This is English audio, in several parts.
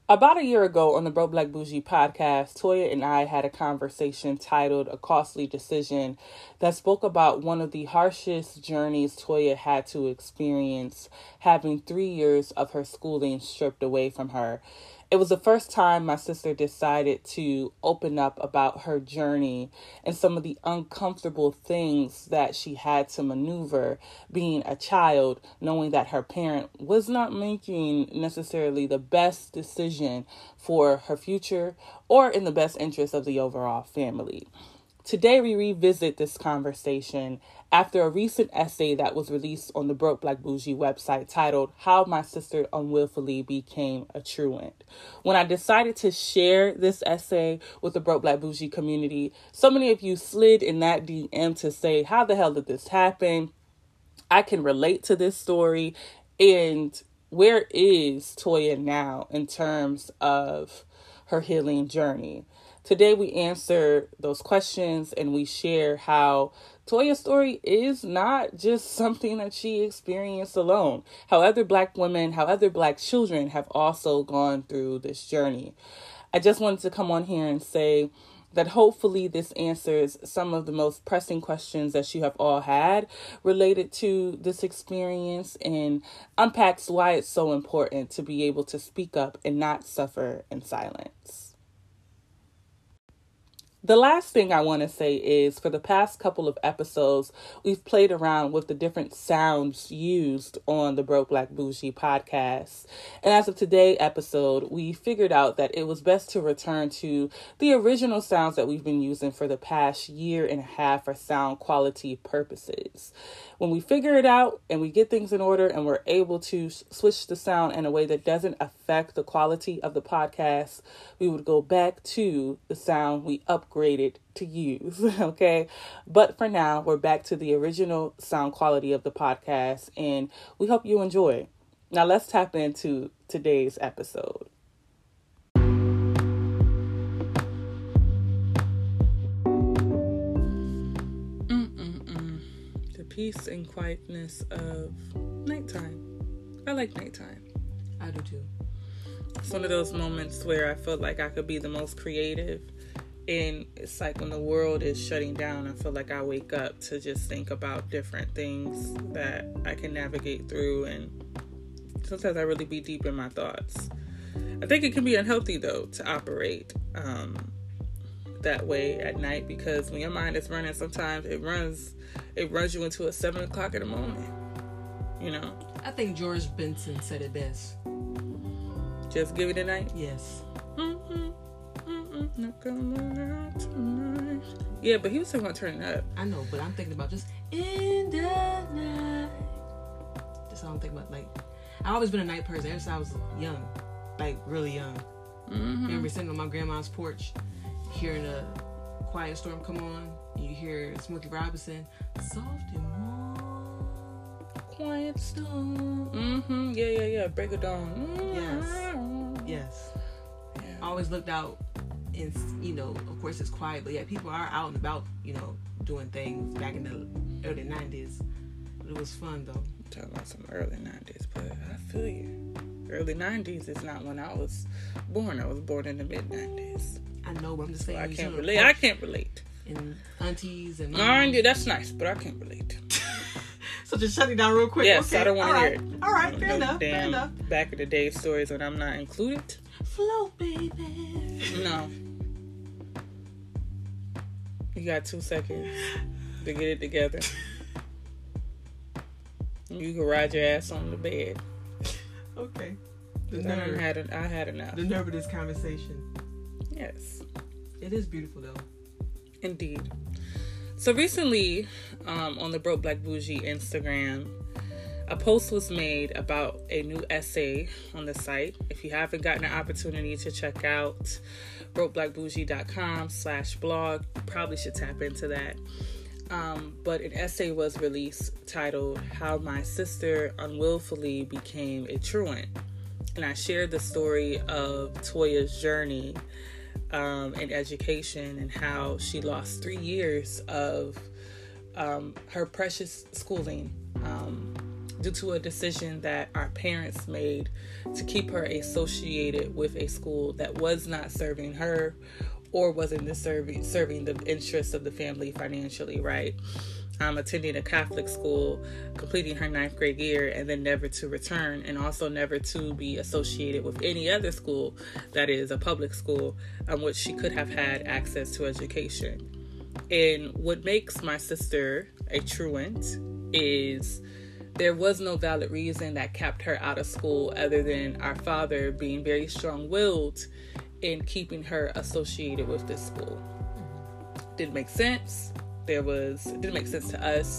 About a year ago on the Broke Black Bougie podcast, Toya and I had a conversation titled A Costly Decision that spoke about one of the harshest journeys Toya had to experience, having 3 years of her schooling stripped away from her. It was the first time my sister decided to open up about her journey and some of the uncomfortable things that she had to maneuver being a child, knowing that her parent was not making necessarily the best decision for her future or in the best interest of the overall family. Today, we revisit this conversation after a recent essay that was released on the Broke Black Bougie website titled How My Sister Unwillfully Became a Truant. When I decided to share this essay with the Broke Black Bougie community, so many of you slid in that DM to say, how the hell did this happen? I can relate to this story. And where is Toya now in terms of her healing journey? Today we answer those questions and we share how Toya's story is not just something that she experienced alone. How other Black women, how other Black children have also gone through this journey. I just wanted to come on here and say that hopefully this answers some of the most pressing questions that you have all had related to this experience and unpacks why it's so important to be able to speak up and not suffer in silence. The last thing I want to say is for the past couple of episodes, we've played around with the different sounds used on the Broke Black Bougie podcast. And as of today's episode, we figured out that it was best to return to the original sounds that we've been using for the past year and a half for sound quality purposes. When we figure it out and we get things in order and we're able to switch the sound in a way that doesn't affect the quality of the podcast, we would go back to the sound we upgraded to use, okay? But for now, we're back to the original sound quality of the podcast, and we hope you enjoy. Now let's tap into today's episode. Peace and quietness of nighttime. I like nighttime. I do too. It's one of those moments where I feel like I could be the most creative, and it's like when the world is shutting down, I feel like I wake up to just think about different things that I can navigate through, and sometimes I really be deep in my thoughts. I think it can be unhealthy though to operate that way at night, because when your mind is running, sometimes it runs you into a 7 o'clock in the morning, you know? I think George Benson said it best. Just give it a night? Yes. Not gonna out tonight. Yeah, but he was talking about turning up. I know, but I'm thinking about just in the night. That's all I'm thinking about. Like, I've always been a night person ever since I was young. Like, really young. Mm-hmm. I remember sitting on my grandma's porch, hearing a Quiet Storm come on, and you hear Smokey Robinson, soft and warm, Quiet Storm. Mm-hmm. Yeah. Break of Dawn. Yes. Yeah. I always looked out, and of course it's quiet, but yeah, people are out and about, doing things back in the early 90s. But it was fun though. I'm talking about some early 90s, but I feel you. Early 90s is not when I was born. I was born in the mid 90s. I know, but I'm just saying. I can't relate. I can't relate. And aunties and that's nice, but I can't relate. So just shut it down real quick. Yes, okay. I don't want to hear it. All right, fair enough. Back of the day stories when I'm not included. Flow, baby. No. You got 2 seconds to get it together. You can ride your ass on the bed. Okay. I had enough. The nerve of this conversation. Yes. It is beautiful though. Indeed. So recently, on the Broke Black Bougie Instagram, a post was made about a new essay on the site. If you haven't gotten an opportunity to check out brokeblackbougie.com/blog, you probably should tap into that. But an essay was released titled How My Sister Unwillfully Became a Truant. And I shared the story of Toya's journey in education and how she lost 3 years of her precious schooling due to a decision that our parents made to keep her associated with a school that was not serving her or wasn't serving the interests of the family financially, right? Attending a Catholic school, completing her 9th grade year, and then never to return, and also never to be associated with any other school that is a public school on which she could have had access to education. And what makes my sister a truant is there was no valid reason that kept her out of school other than our father being very strong-willed in keeping her associated with this school. Didn't make sense. It didn't make sense to us.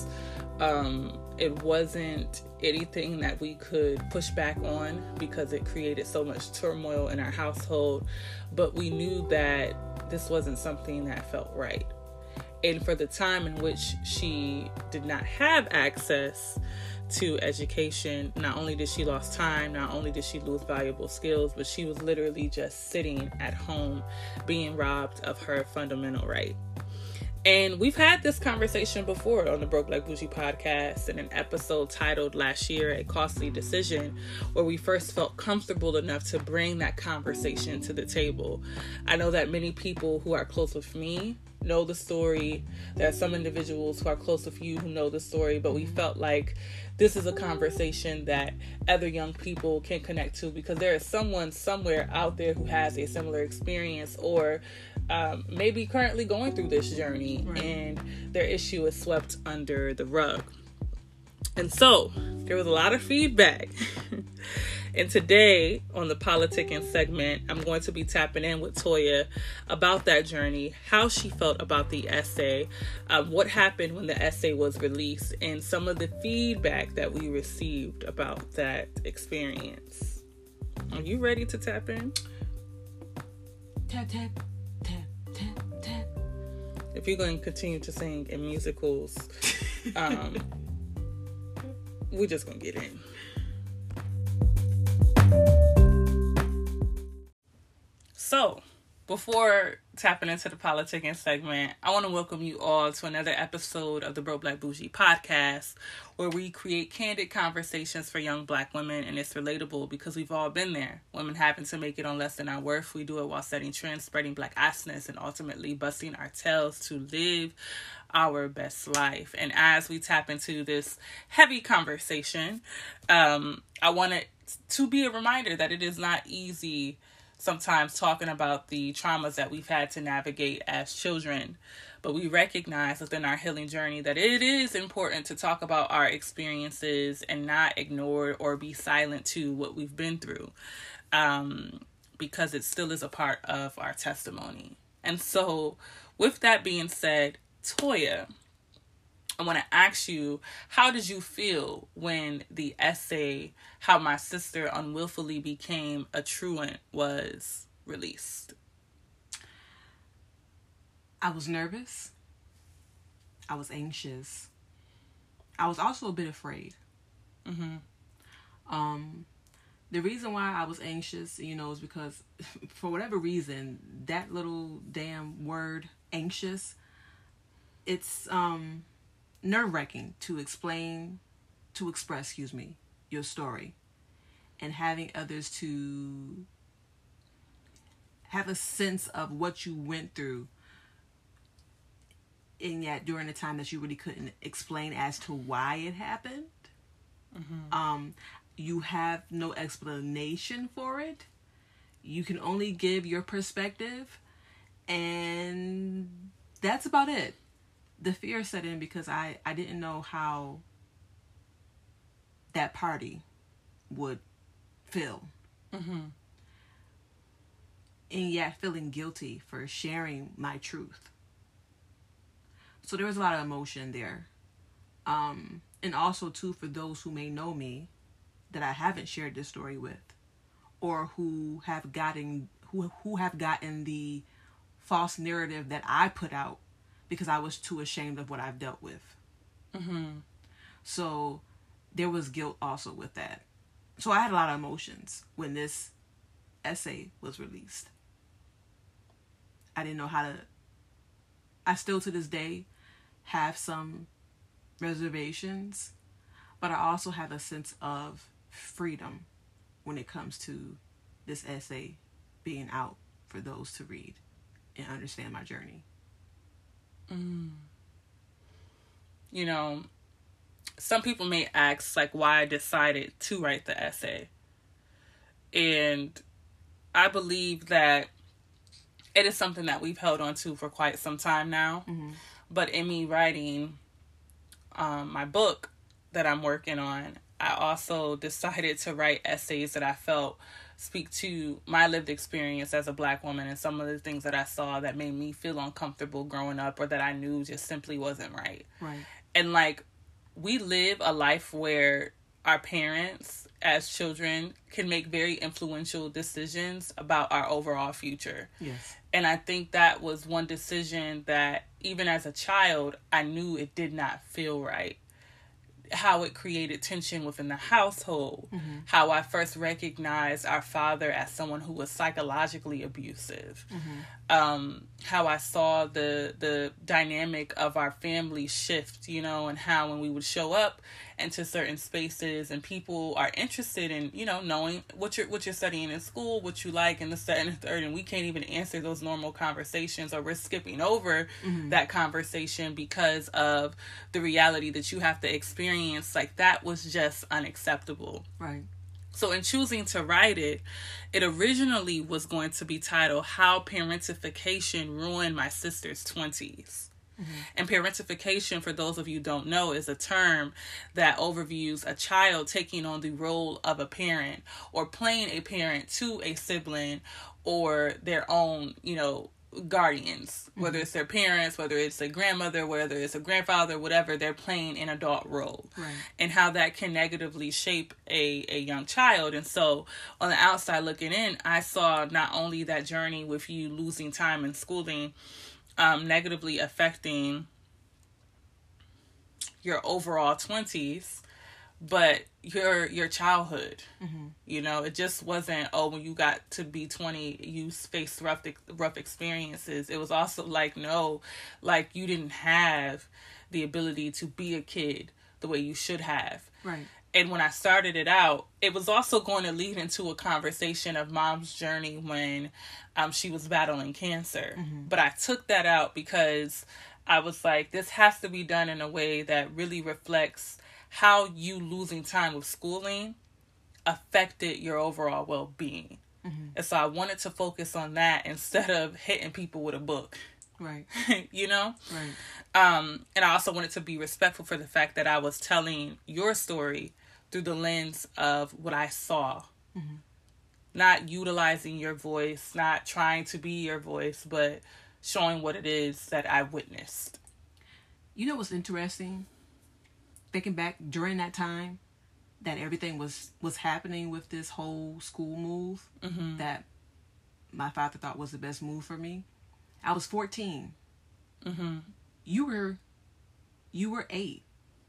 It wasn't anything that we could push back on because it created so much turmoil in our household. But we knew that this wasn't something that felt right. And for the time in which she did not have access to education, not only did she lose time, not only did she lose valuable skills, but she was literally just sitting at home being robbed of her fundamental right. And we've had this conversation before on the Broke Black Bougie podcast in an episode titled last year, A Costly Decision, where we first felt comfortable enough to bring that conversation to the table. I know that many people who are close with me know the story. There are some individuals who are close with you who know the story, but we felt like this is a conversation that other young people can connect to because there is someone somewhere out there who has a similar experience or maybe currently going through this journey, right, and their issue is swept under the rug. And so there was a lot of feedback. And today on the politicking segment, I'm going to be tapping in with Toya about that journey, how she felt about the essay, what happened when the essay was released, and some of the feedback that we received about that experience. Are you ready to tap in? Tap, tap, tap, tap, tap. If you're going to continue to sing in musicals, we're just going to get in. So, before tapping into the politicking segment, I want to welcome you all to another episode of the Broke Black Bougie podcast, where we create candid conversations for young Black women, and it's relatable because we've all been there. Women having to make it on less than our worth. We do it while setting trends, spreading Black awesomeness, and ultimately busting our tails to live our best life. And as we tap into this heavy conversation, I want it to be a reminder that it is not easy sometimes talking about the traumas that we've had to navigate as children, but we recognize within our healing journey that it is important to talk about our experiences and not ignore or be silent to what we've been through, because it still is a part of our testimony. And so with that being said, Toya, I want to ask you, how did you feel when the essay, How My Sister Unwillfully Became a Truant, was released? I was nervous. I was anxious. I was also a bit afraid. Mm-hmm. The reason why I was anxious, is because for whatever reason, that little damn word, anxious, it's nerve-wracking to express your story, and having others to have a sense of what you went through, and yet during a time that you really couldn't explain as to why it happened. Mm-hmm. You have no explanation for it. You can only give your perspective, and that's about it. The fear set in because I didn't know how that party would feel. Mm-hmm. And yet feeling guilty for sharing my truth. So there was a lot of emotion there. And also, too, for those who may know me that I haven't shared this story with, or who have gotten the false narrative that I put out because I was too ashamed of what I've dealt with. Mm-hmm. So there was guilt also with that. So I had a lot of emotions when this essay was released. I didn't know how to... I still to this day have some reservations But I also have a sense of freedom when it comes to this essay being out for those to read and understand my journey. You know, some people may ask, like, why I decided to write the essay. And I believe that it is something that we've held on to for quite some time now. Mm-hmm. But in me writing my book that I'm working on, I also decided to write essays that I felt speak to my lived experience as a Black woman and some of the things that I saw that made me feel uncomfortable growing up or that I knew just simply wasn't right. Right. And like, we live a life where our parents as children can make very influential decisions about our overall future. Yes. And I think that was one decision that even as a child, I knew it did not feel right. How it created tension within the household. Mm-hmm. How I first recognized our father as someone who was psychologically abusive. Mm-hmm. How I saw the dynamic of our family shift, you know, and how when we would show up into certain spaces and people are interested in, you know, knowing what you're studying in school, what you like, and the second and third, and we can't even answer those normal conversations, or we're skipping over that conversation because of the reality that you have to experience. Like, that was just unacceptable. Right. So in choosing to write it, it originally was going to be titled How Parentification Ruined My Sister's 20s. Mm-hmm. And parentification, for those of you who don't know, is a term that overviews a child taking on the role of a parent or playing a parent to a sibling or their own, you know, guardians, whether it's their parents, whether it's a grandmother, whether it's a grandfather, whatever, they're playing an adult role. Right. And how that can negatively shape a young child. And so on the outside looking in, I saw not only that journey with you losing time in schooling, negatively affecting your overall 20s, but your childhood. Mm-hmm. You know, it just wasn't, oh, when you got to be 20 you faced rough experiences. It was also like, no, like, you didn't have the ability to be a kid the way you should have. Right. And when I started it out, it was also going to lead into a conversation of Mom's journey when she was battling cancer. Mm-hmm. But I took that out because I was like, this has to be done in a way that really reflects how you losing time with schooling affected your overall well-being. Mm-hmm. And so I wanted to focus on that instead of hitting people with a book. Right. You know? Right. And I also wanted to be respectful for the fact that I was telling your story through the lens of what I saw. Mm-hmm. Not utilizing your voice, not trying to be your voice, but showing what it is that I witnessed. You know what's interesting? Thinking back during that time that everything was happening with this whole school move, mm-hmm. that my father thought was the best move for me. I was 14. Mm-hmm. You were 8.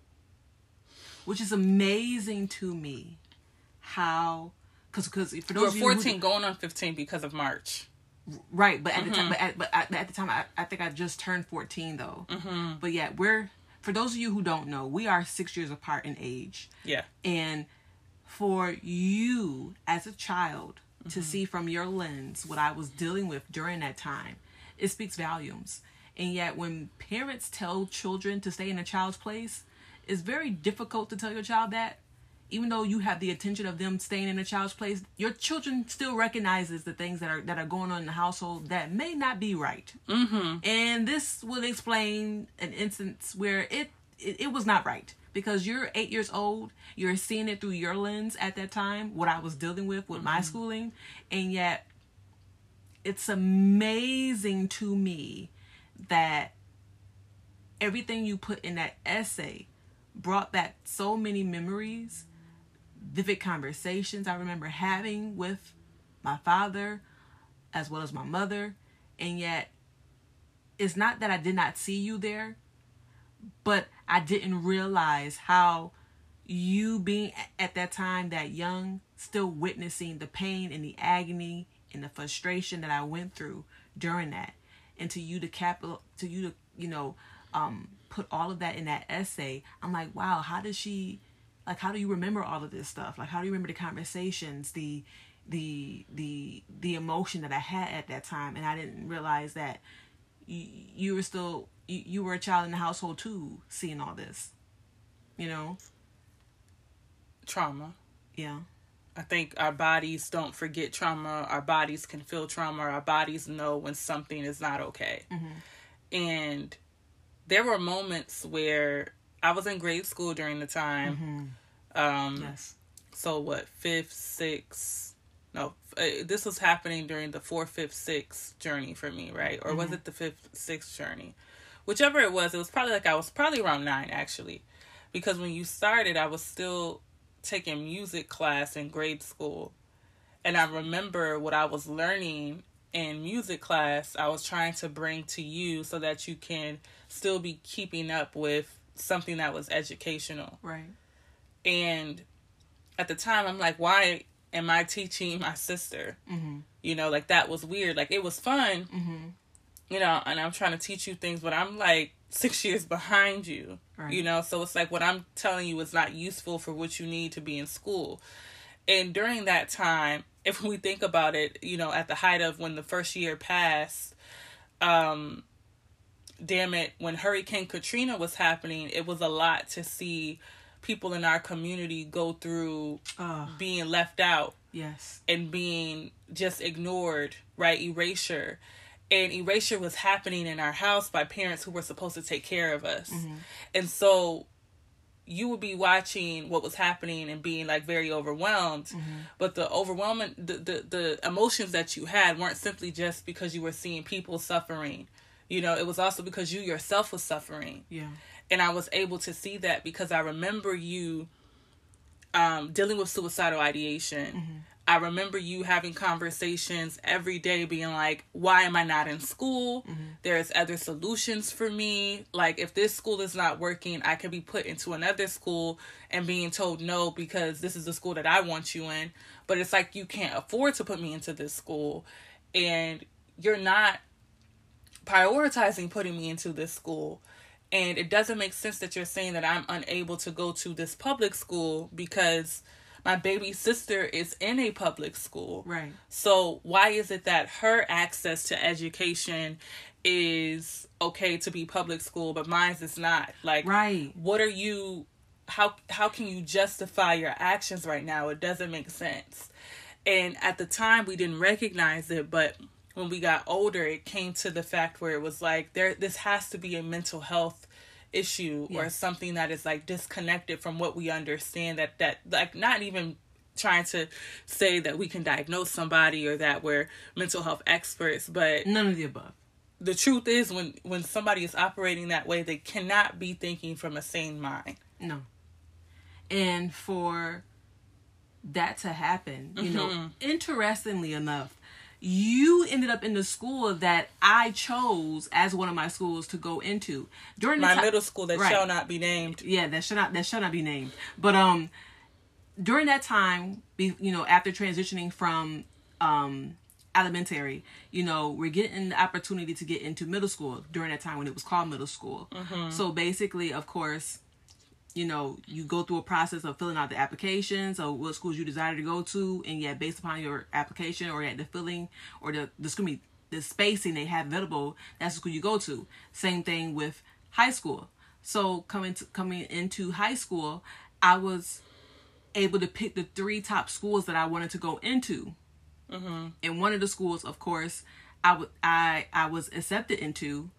Which is amazing to me how, because for those you were 14 going on 15 because of March. Right, but at the time, at the time, I think I just turned 14 though. Mm-hmm. But yeah, for those of you who don't know, we are 6 years apart in age. Yeah. And for you as a child mm-hmm. to see from your lens what I was dealing with during that time, it speaks volumes. And yet when parents tell children to stay in a child's place, it's very difficult to tell your child that. Even though you have the attention of them staying in a child's place, your children still recognizes the things that are going on in the household that may not be right. Mm-hmm. And this will explain an instance where it was not right. Because you're 8 years old, you're seeing it through your lens at that time, what I was dealing with mm-hmm. my schooling. And yet, it's amazing to me that everything you put in that essay brought back so many memories, vivid conversations I remember having with my father as well as my mother. And yet it's not that I did not see you there, but I didn't realize how you being at that time that young, still witnessing the pain and the agony and the frustration that I went through during that, and to you to put all of that in that essay. I'm like, wow, how does she Like, how do you remember all of this stuff? Like, how do you remember the conversations, the emotion that I had at that time? And I didn't realize that you were still, you were a child in the household too, seeing all this, you know? Trauma. Yeah. I think our bodies don't forget trauma. Our bodies can feel trauma. Our bodies know when something is not okay. Mm-hmm. And there were moments where I was in grade school during the time. Yes. So what, 5th, 6th? No, this was happening during the 4th, 5th, 6th journey for me, right? Or was it the 5th, 6th journey? Whichever it was probably I was probably around 9, actually. Because when you started, I was still taking music class in grade school. And I remember what I was learning in music class, I was trying to bring to you so that you can still be keeping up with something that was educational. Right. And at the time, I'm like, why am I teaching my sister? Mm-hmm. You know, like, that was weird. Like, it was fun, you know, and I'm trying to teach you things, but I'm like 6 years behind you, right. You know? So it's like what I'm telling you is not useful for what you need to be in school. And during that time, if we think about it, you know, at the height of when the first year passed, damn it, when Hurricane Katrina was happening, it was a lot to see people in our community go through being left out. Yes. And being just ignored, right? Erasure. And erasure was happening in our house by parents who were supposed to take care of us. Mm-hmm. And so you would be watching what was happening and being like very overwhelmed. Mm-hmm. But the overwhelming, the emotions that you had weren't simply just because you were seeing people suffering. You know, it was also because you yourself was suffering. Yeah. And I was able to see that because I remember you dealing with suicidal ideation. Mm-hmm. I remember you having conversations every day being like, why am I not in school? Mm-hmm. There's other solutions for me. Like, if this school is not working, I could be put into another school and being told no because this is the school that I want you in. But it's like, you can't afford to put me into this school. And you're not prioritizing putting me into this school. And it doesn't make sense that you're saying that I'm unable to go to this public school because my baby sister is in a public school. Right. So why is it that her access to education is okay to be public school, but mine is not? Like, right. What are you, how can you justify your actions right now? It doesn't make sense. And at the time we didn't recognize it, but when we got older, it came to the fact where it was like, this has to be a mental health issue. Yes. Or something that is like disconnected from what we understand, that like, not even trying to say that we can diagnose somebody or that we're mental health experts, but none of the above. The truth is when somebody is operating that way, they cannot be thinking from a sane mind. No. And for that to happen, you know, interestingly enough, you ended up in the school that I chose as one of my schools to go into during my middle school that shall not be named. Yeah, that shall not be named. But during that time, you know, after transitioning from elementary, you know, we're getting the opportunity to get into middle school during that time when it was called middle school. Mm-hmm. So basically, of course, you know, you go through a process of filling out the applications of what schools you desire to go to, and yet based upon your application or the filling or the spacing they have available, that's the school you go to. Same thing with high school. So coming into high school, I was able to pick the 3 top schools that I wanted to go into. Mm-hmm. And one of the schools, of course, I was accepted into,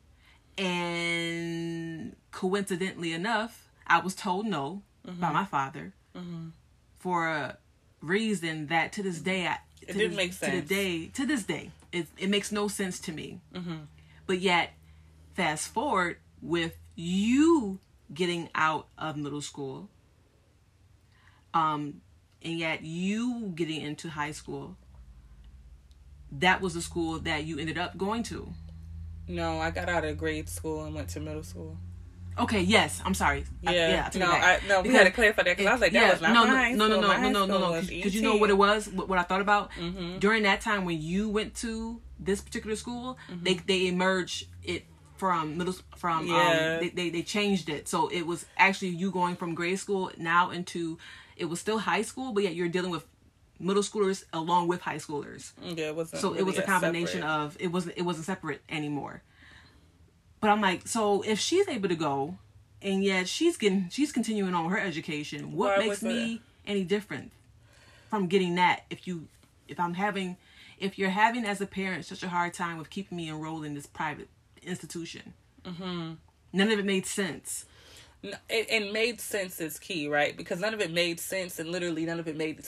and coincidentally enough, I was told no by my father for a reason that to this day, it didn't make sense. To this day, it makes no sense to me. Mm-hmm. But yet, fast forward with you getting out of middle school, and yet you getting into high school, that was the school that you ended up going to. No, I got out of grade school and went to middle school. Okay, yes, I'm sorry. We had to clarify that because I was like, that was not mine. No. Because you know what it was, what I thought about? Mm-hmm. During that time when you went to this particular school, they emerged it they changed it, so it was actually you going from grade school now into, it was still high school, but yet you're dealing with middle schoolers along with high schoolers. Yeah, it wasn't. So really it was a combination separate. of, it wasn't separate anymore. But I'm like, so if she's able to go, and yet she's continuing on her education, what Why makes was me any different from getting that? If you're having as a parent such a hard time with keeping me enrolled in this private institution, none of it made sense. It made sense is key, right? Because none of it made sense, and literally none of it made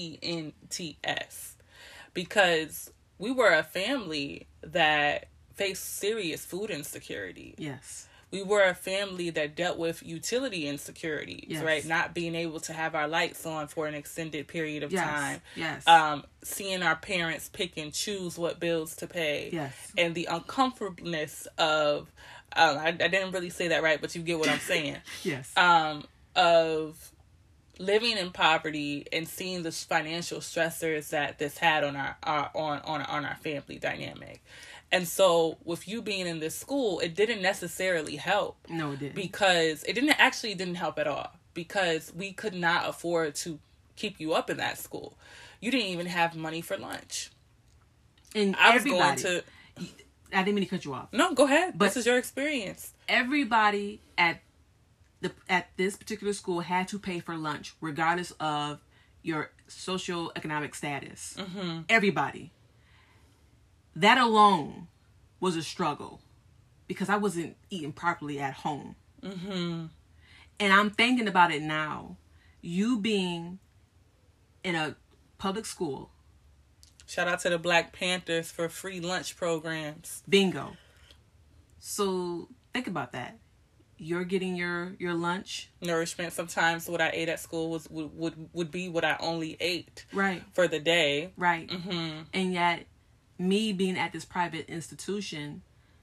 CENTS. Because we were a family that faced serious food insecurity. Yes. We were a family that dealt with utility insecurities, Yes. right? Not being able to have our lights on for an extended period of time. Yes. Seeing our parents pick and choose what bills to pay. Yes. And the uncomfortableness of, I didn't really say that right, but you get what I'm saying. Yes. Of living in poverty and seeing the financial stressors that this had on our family dynamic. And so with you being in this school, it didn't necessarily help. No, it didn't. Because it didn't help at all. Because we could not afford to keep you up in that school. You didn't even have money for lunch. And I didn't mean to cut you off. No, go ahead. But this is your experience. Everybody at this particular school had to pay for lunch, regardless of your socioeconomic status. Mm-hmm. Everybody. That alone was a struggle, because I wasn't eating properly at home. Mm-hmm. And I'm thinking about it now. You being in a public school. Shout out to the Black Panthers for free lunch programs. Bingo. So think about that. You're getting your lunch. Nourishment. Sometimes what I ate at school would be what I only ate. Right. For the day. Right. Mm-hmm. And yet, me being at this private institution,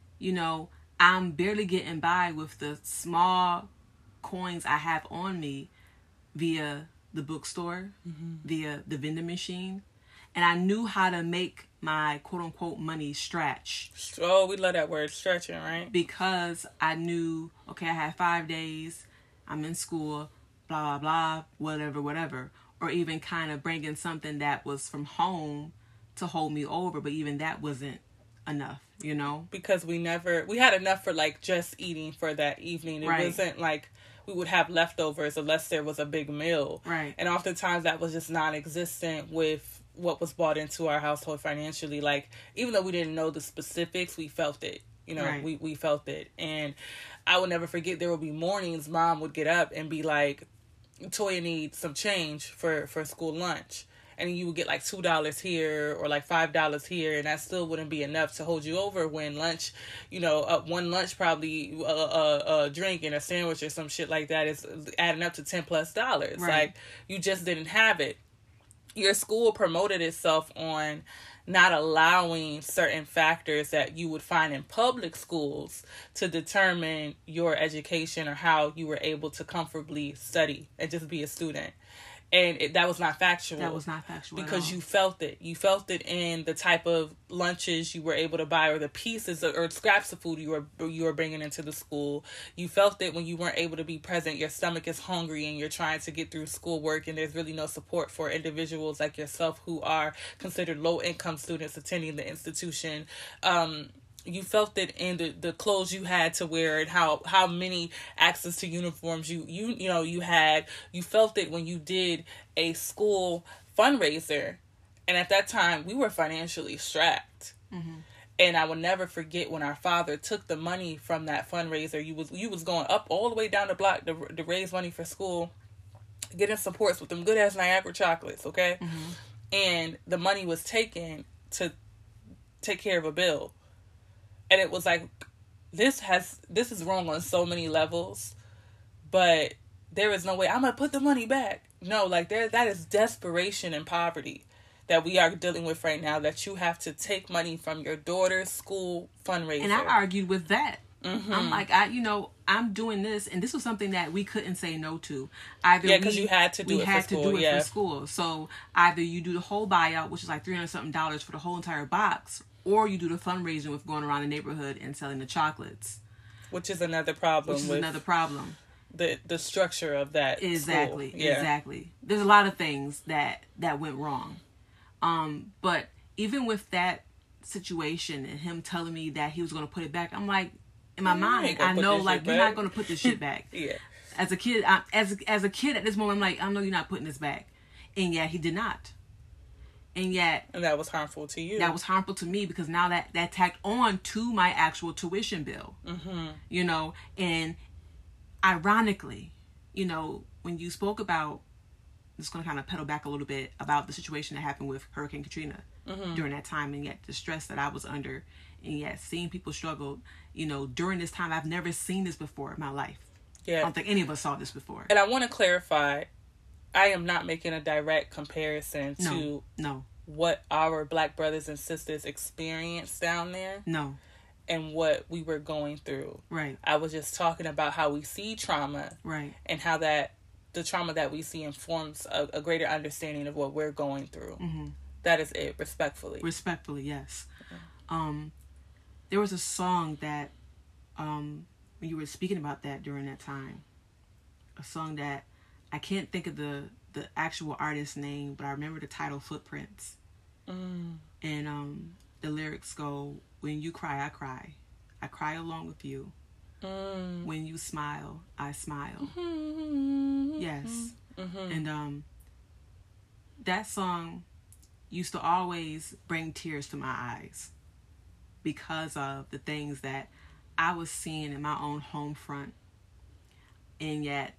I'm barely getting by with the small coins I have on me via the bookstore, via the vending machine. And I knew how to make my quote-unquote money stretch. Oh, we love that word, stretching, right? Because I knew, okay, I had 5 days, I'm in school, blah, blah, blah, whatever. Or even kind of bringing something that was from home to hold me over, but even that wasn't enough, Because we had enough for like just eating for that evening. It wasn't like we would have leftovers unless there was a big meal. Right. And oftentimes that was just non-existent with what was brought into our household financially. Like, even though we didn't know the specifics, we felt it. Right. We felt it. And I will never forget, there would be mornings Mom would get up and be like, Toya needs some change for school lunch. And you would get like $2 here or like $5 here, and that still wouldn't be enough to hold you over when lunch, one lunch probably a drink and a sandwich or some shit like that is adding up to $10+. Right. Like, you just didn't have it. Your school promoted itself on not allowing certain factors that you would find in public schools to determine your education or how you were able to comfortably study and just be a student. And that was not factual. That was not factual because you felt it. You felt it in the type of lunches you were able to buy, or the pieces or scraps of food you were bringing into the school. You felt it when you weren't able to be present. Your stomach is hungry and you're trying to get through schoolwork, and there's really no support for individuals like yourself who are considered low-income students attending the institution. You felt it in the clothes you had to wear and how many access to uniforms you had. You felt it when you did a school fundraiser, and at that time we were financially strapped. Mm-hmm. And I will never forget when our father took the money from that fundraiser. You was going up all the way down the block to raise money for school, getting supports with them good ass Niagara chocolates, okay? Mm-hmm. And the money was taken to take care of a bill. And it was like, this is wrong on so many levels, but there is no way I'm going to put the money back. No, like that is desperation and poverty that we are dealing with right now, that you have to take money from your daughter's school fundraiser. And I argued with that. I'm like, I'm doing this, and this was something that we couldn't say no to. Either because you had to do it for school. For school. So either you do the whole buyout, which is like $300 something for the whole entire box, or you do the fundraising with going around the neighborhood and selling the chocolates. Which is another problem. The structure of that. Exactly. School. Yeah. Exactly. There's a lot of things that went wrong. But even with that situation and him telling me that he was going to put it back, I'm like, in my mind, I know, like, you're not going to put this shit back. Yeah. As a kid, as a kid at this moment, I'm like, I know you're not putting this back. And yet he did not. And that was harmful to you. That was harmful to me, because now that tacked on to my actual tuition bill. Mm-hmm. And ironically, when you spoke about, I'm just going to kind of pedal back a little bit about the situation that happened with Hurricane Katrina during that time, and yet the stress that I was under, and yet seeing people struggle, during this time. I've never seen this before in my life. Yeah. I don't think any of us saw this before. And I want to clarify, I am not making a direct comparison to what our Black brothers and sisters experienced down there. No. And what we were going through. Right. I was just talking about how we see trauma. Right. And how the trauma that we see informs a greater understanding of what we're going through. Mm-hmm. That is it, respectfully. Respectfully, yes. Mm-hmm. There was a song that, when you were speaking about that during that time, a song that I can't think of the actual artist's name, but I remember the title, Footprints. Mm. And the lyrics go, when you cry, I cry along with you. Mm. When you smile, I smile. Mm-hmm. Yes. Mm-hmm. And that song used to always bring tears to my eyes because of the things that I was seeing in my own home front. And yet,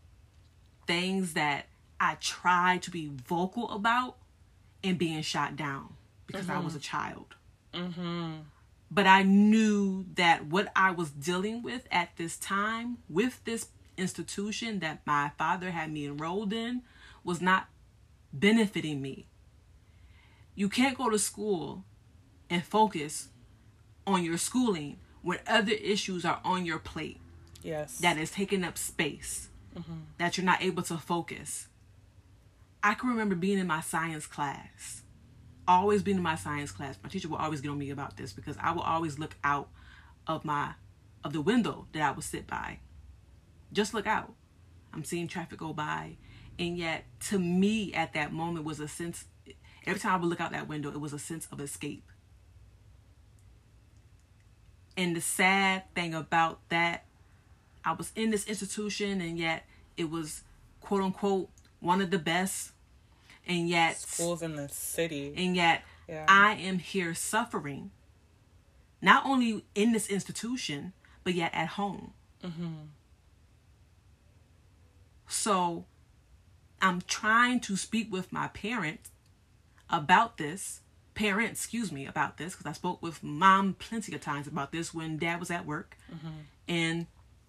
things that I tried to be vocal about and being shot down because I was a child. Mm-hmm. But I knew that what I was dealing with at this time, with this institution that my father had me enrolled in, was not benefiting me. You can't go to school and focus on your schooling when other issues are on your plate. Yes. That is taking up space. Mm-hmm. That you're not able to focus. I can remember being in my science class. Always being in my science class. My teacher would always get on me about this because I would always look out of the window that I would sit by. Just look out. I'm seeing traffic go by. And yet, to me, at that moment was a sense, every time I would look out that window, it was a sense of escape. And the sad thing about that, I was in this institution, and yet it was, quote unquote, one of the best. And yet schools in the city. And yet I am here suffering, not only in this institution, but yet at home. Mm-hmm. So I'm trying to speak with my parents about this, because I spoke with mom plenty of times about this when dad was at work. Mm-hmm. And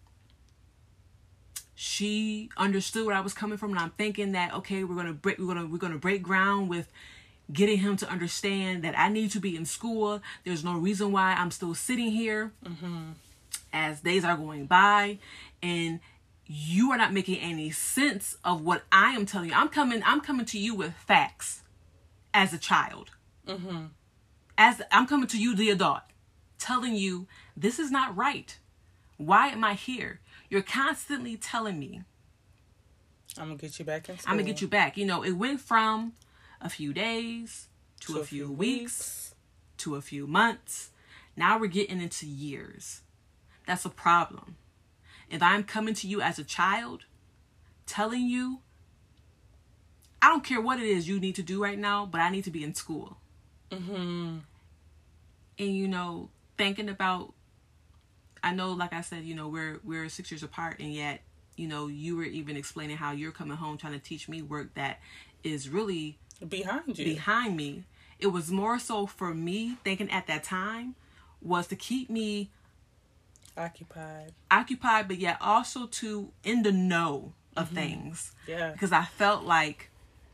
she understood where I was coming from, and I'm thinking that, okay, we're gonna break ground with getting him to understand that I need to be in school. There's no reason why I'm still sitting here as days are going by, and you are not making any sense of what I am telling you. I'm coming to you with facts as a child. Mm-hmm. As I'm coming to you, the adult, telling you this is not right. Why am I here? You're constantly telling me, I'm going to get you back in school. I'm going to get you back. It went from a few days to a few weeks to a few months. Now we're getting into years. That's a problem. If I'm coming to you as a child, telling you, I don't care what it is you need to do right now, but I need to be in school. Mm-hmm. And, thinking about, I know, like I said, we're 6 years apart, and yet, you were even explaining how you're coming home trying to teach me work that is really behind me. It was more so for me thinking at that time was to keep me occupied, but yet also to in the know of things. Yeah. Because I felt like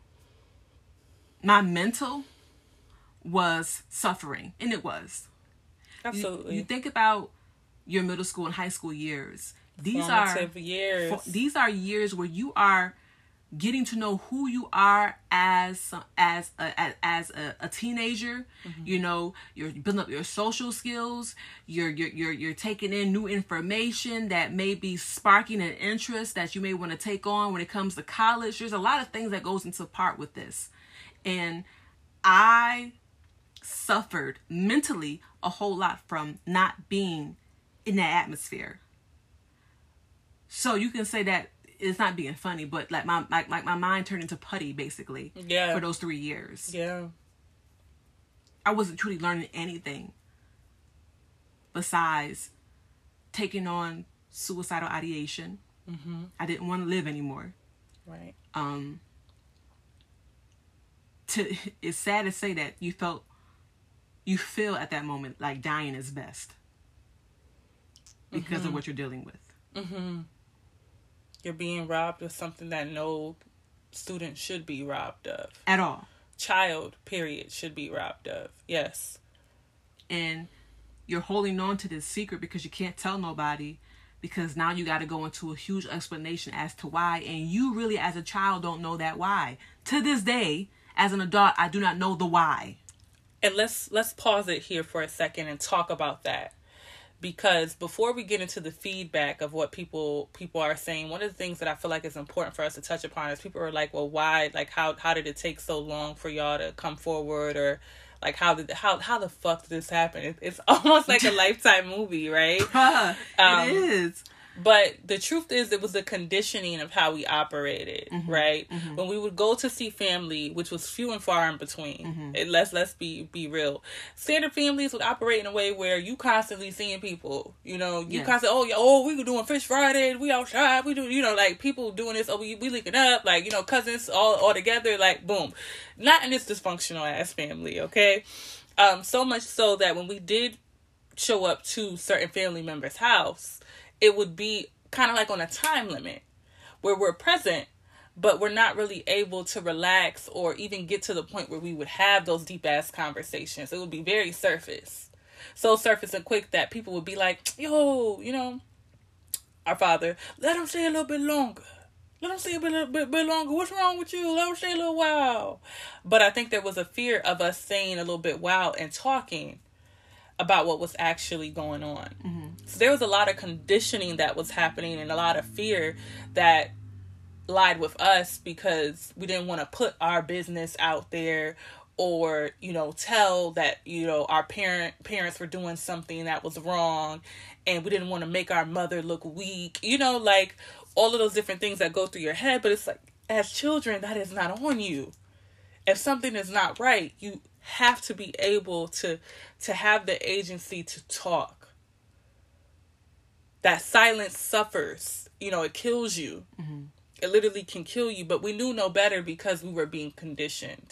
my mental was suffering, and it was. Absolutely. You think about, your middle school and high school years. These Formative years. These are years where you are getting to know who you are as a teenager. You know, you're building up your social skills. You're taking in new information that may be sparking an interest that you may want to take on when it comes to college. There's a lot of things that goes into part with this, and I suffered mentally a whole lot from not being in that atmosphere. So you can say that it's not being funny, but like my mind turned into putty basically. Yeah. For those 3 years. Yeah. I wasn't truly learning anything besides taking on suicidal ideation. I didn't want to live anymore. Right. It's sad to say that you feel at that moment like dying is best because of what you're dealing with. You're being robbed of something that no student should be robbed of. At all. Child, period, should be robbed of. Yes. And you're holding on to this secret because you can't tell nobody, because now you got to go into a huge explanation as to why, and you really as a child don't know that why. To this day, as an adult, I do not know the why. And let's pause it here for a second and talk about that. Because before we get into the feedback of what people are saying, one of the things that I feel like is important for us to touch upon is people are like, well, why? Like, how did it take so long for y'all to come forward? Or like, how the fuck did this happen? It's almost like a Lifetime movie, right? It is. But the truth is, it was the conditioning of how we operated, right? When we would go to see family, which was few and far in between. Let's be real. Standard families would operate in a way where you constantly seeing people. You know, you constantly, we were doing Fish Friday, we outside, we do, you know, like people doing this. We linking up, like, you know, cousins all together, like boom. Not in this dysfunctional ass family, okay? So much so that when we did show up to certain family members' house, it would be kind of like on a time limit where we're present, but we're not really able to relax or even get to the point where we would have those deep ass conversations. It would be very surface. So surface and quick that people would be like, yo, you know, our father, let him stay a little bit longer. Let him stay a bit longer. What's wrong with you? Let him stay a little while. But I think there was a fear of us staying a little bit while and talking about what was actually going on. So there was a lot of conditioning that was happening and a lot of fear that lied with us because we didn't want to put our business out there or, you know, tell that, you know, our parents were doing something that was wrong, and we didn't want to make our mother look weak, you know, like all of those different things that go through your head. But it's like, as children, that is not on you. If something is not right, you have to be able to have the agency to talk. That silence suffers. You know, it kills you. It literally can kill you. But we knew no better because we were being conditioned.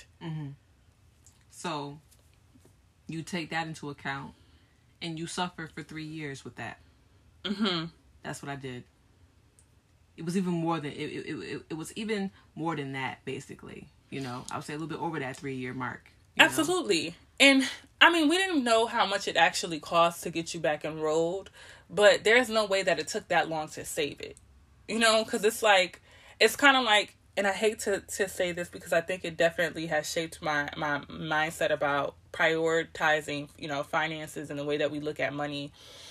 So you take that into account and you suffer for 3 years with that. That's what I did. It was even more than it was even more than that, basically. You know, I would say a little bit over that 3-year mark. Absolutely. And I mean, we didn't know how much it actually cost to get you back enrolled, but there's no way that it took that long to save it. You know, because it's like, it's kind of like, and I hate to say this because I think it definitely has shaped my mindset about prioritizing, you know, finances and the way that we look at money.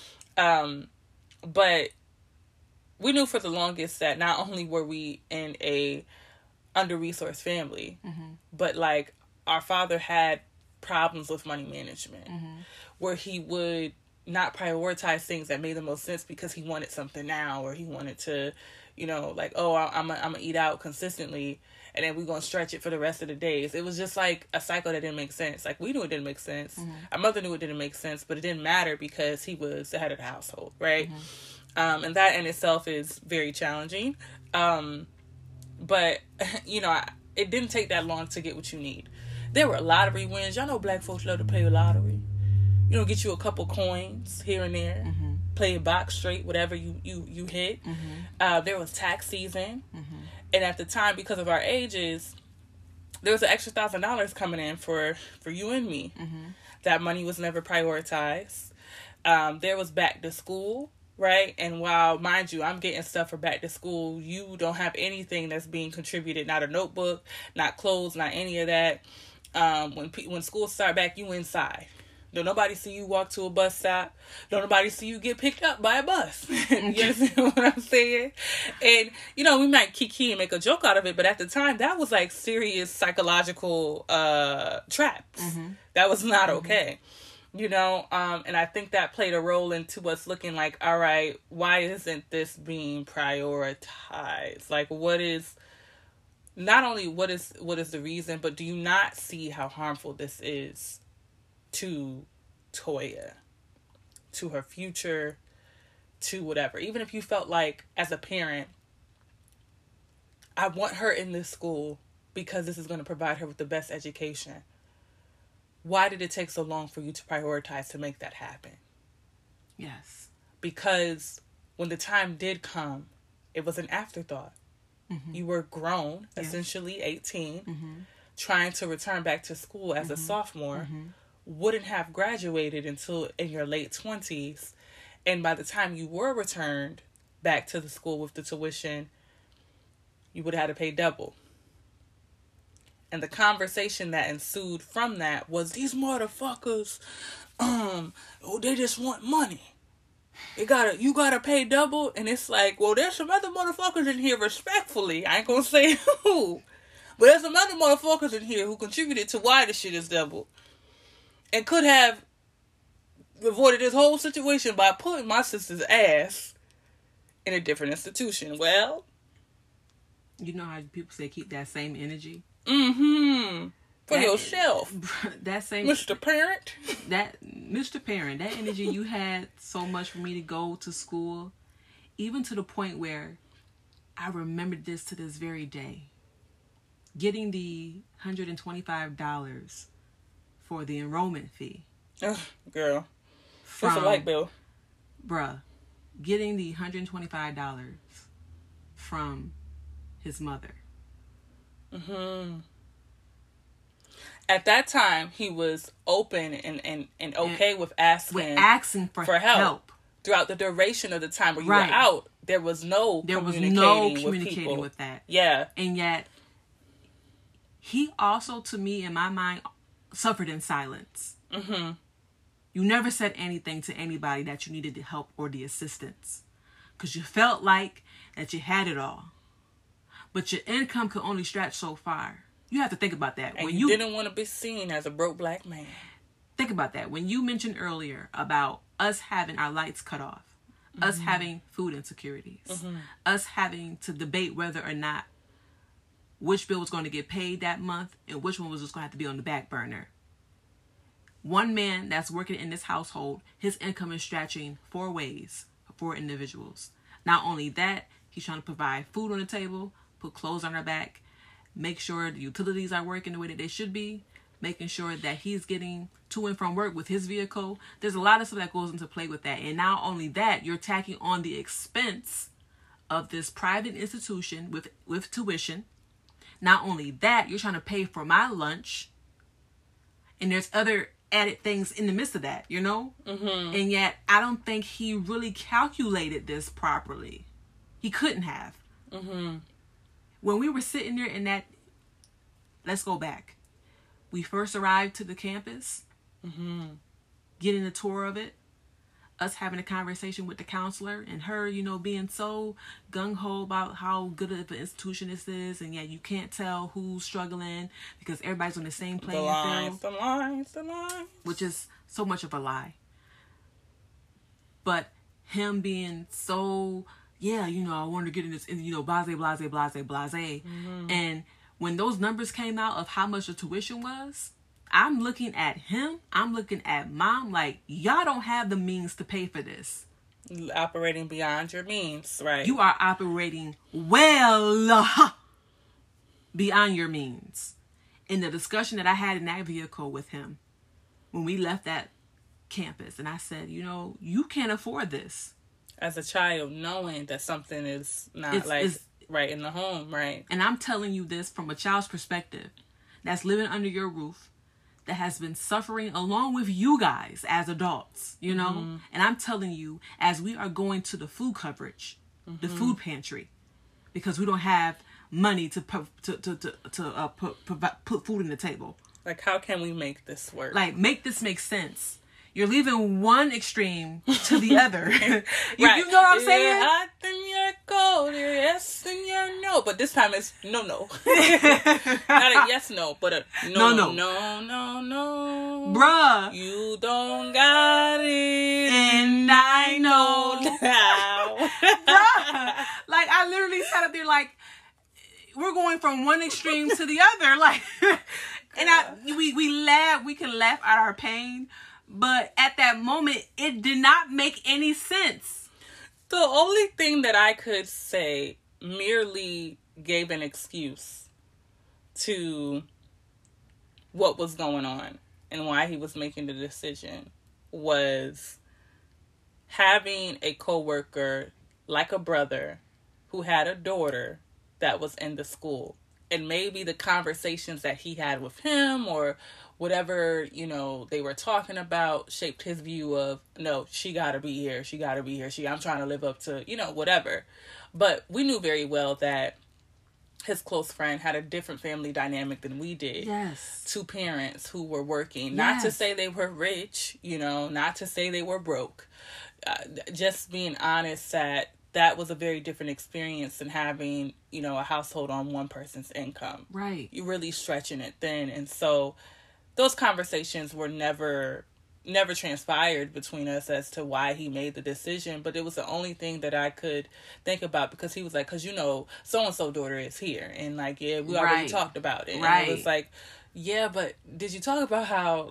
But we knew for the longest that not only were we in a under-resourced family, but like our father had problems with money management, where he would not prioritize things that made the most sense because he wanted something now, or he wanted to, you know, like, oh, I'm gonna eat out consistently, and then we're gonna stretch it for the rest of the days. It was just like a cycle that didn't make sense. Like, we knew it didn't make sense. Our mother knew it didn't make sense, but it didn't matter because he was the head of the household, right? And that in itself is very challenging. But, you know, it didn't take that long to get what you need. There were lottery wins. Y'all know black folks love to play a lottery. You know, get you a couple coins here and there. Play a box straight, whatever you hit. There was tax season. And at the time, because of our ages, there was an extra $1,000 coming in for you and me. That money was never prioritized. there was back to school, right? And while, mind you, I'm getting stuff for back to school, you don't have anything that's being contributed, not a notebook, not clothes, not any of that. When school start back, you inside. Don't nobody see you walk to a bus stop. Don't nobody see you get picked up by a bus. You understand what I'm saying? And, you know, we might kiki and make a joke out of it, but at the time, that was like serious psychological traps. Mm-hmm. That was not okay. You know, and I think that played a role into us looking like, all right, why isn't this being prioritized? Like, what is the reason, but do you not see how harmful this is to Toya, to her future, to whatever? Even if you felt like, as a parent, I want her in this school because this is going to provide her with the best education. Why did it take so long for you to prioritize to make that happen? Yes. Because when the time did come, it was an afterthought. Mm-hmm. You were grown, yes. Essentially 18, mm-hmm. trying to return back to school as mm-hmm. a sophomore, mm-hmm. wouldn't have graduated until in your late 20s. And by the time you were returned back to the school with the tuition, you would have had to pay double. And the conversation that ensued from that was, these motherfuckers, they just want money. You gotta pay double. And it's like, well, there's some other motherfuckers in here, respectfully, I ain't gonna say who, but there's some other motherfuckers in here who contributed to why this shit is double, and could have avoided this whole situation by putting my sister's ass in a different institution. Well, you know how people say keep that same energy? Mm-hmm. For yourself. That same Mr. Parent. Mr. Parent, that energy you had so much for me to go to school, even to the point where I remembered this to this very day. Getting the $125 for the enrollment fee. Ugh, girl. That's a light bill. Bruh. Getting the $125 from his mother. Mm-hmm. At that time, he was open and okay with asking for help. Throughout the duration of the time where you were out, there was no communicating with that. Yeah. And yet, he also, to me, in my mind, suffered in silence. Mm-hmm. You never said anything to anybody that you needed the help or the assistance, because you felt like that you had it all. But your income could only stretch so far. You have to think about that. And you didn't want to be seen as a broke black man. Think about that. When you mentioned earlier about us having our lights cut off, mm-hmm. us having food insecurities, mm-hmm. us having to debate whether or not which bill was going to get paid that month and which one was just going to have to be on the back burner. One man that's working in this household, his income is stretching 4 ways for individuals. Not only that, he's trying to provide food on the table, put clothes on our back, make sure the utilities are working the way that they should be, making sure that he's getting to and from work with his vehicle. There's a lot of stuff that goes into play with that. And not only that, you're tacking on the expense of this private institution with tuition. Not only that, you're trying to pay for my lunch. And there's other added things in the midst of that, you know? Mm-hmm. And yet, I don't think he really calculated this properly. He couldn't have. Mm-hmm. When we were sitting there in that, let's go back. We first arrived to the campus, mm-hmm. getting a tour of it, us having a conversation with the counselor, and her, being so gung-ho about how good of an institution this is, and yet you can't tell who's struggling because everybody's on the same playing field. The lines. Which is so much of a lie. But him being so... I wanted to get in this, blase. Mm-hmm. And when those numbers came out of how much the tuition was, I'm looking at him, I'm looking at mom, like, y'all don't have the means to pay for this. Operating beyond your means, right? You are operating well beyond your means. In the discussion that I had in that vehicle with him, when we left that campus, and I said, you can't afford this. As a child, knowing that something is not right in the home, right? And I'm telling you this from a child's perspective that's living under your roof, that has been suffering along with you guys as adults, you know? Mm-hmm. And I'm telling you, as we are going to the food coverage, the food pantry, because we don't have money to put food on the table. Like, how can we make this work? Like, make this make sense. You're leaving one extreme to the other. Right. You know what I'm saying? You're hot and you're cold. You're yes and you're no. But this time it's no. Not a yes, no, but a no. Bruh. You don't got it. And I know now. Bruh. Like, I literally sat up there like, we're going from one extreme to the other. Like, and we laugh. We can laugh at our pain. But at that moment, it did not make any sense. The only thing that I could say merely gave an excuse to what was going on and why he was making the decision was having a coworker, like a brother, who had a daughter that was in the school. And maybe the conversations that he had with him or whatever, you know, they were talking about shaped his view of, no, she gotta be here. I'm trying to live up to, you know, whatever. But we knew very well that his close friend had a different family dynamic than we did. Yes. 2 parents who were working. Yes. Not to say they were rich, you know, not to say they were broke. Just being honest that was a very different experience than having, you know, a household on one person's income. Right. You're really stretching it thin. And so those conversations were never transpired between us as to why he made the decision. But it was the only thing that I could think about because he was like, because, you know, so-and-so daughter is here. And like, yeah, we already talked about it. Right. And it was like, yeah, but did you talk about how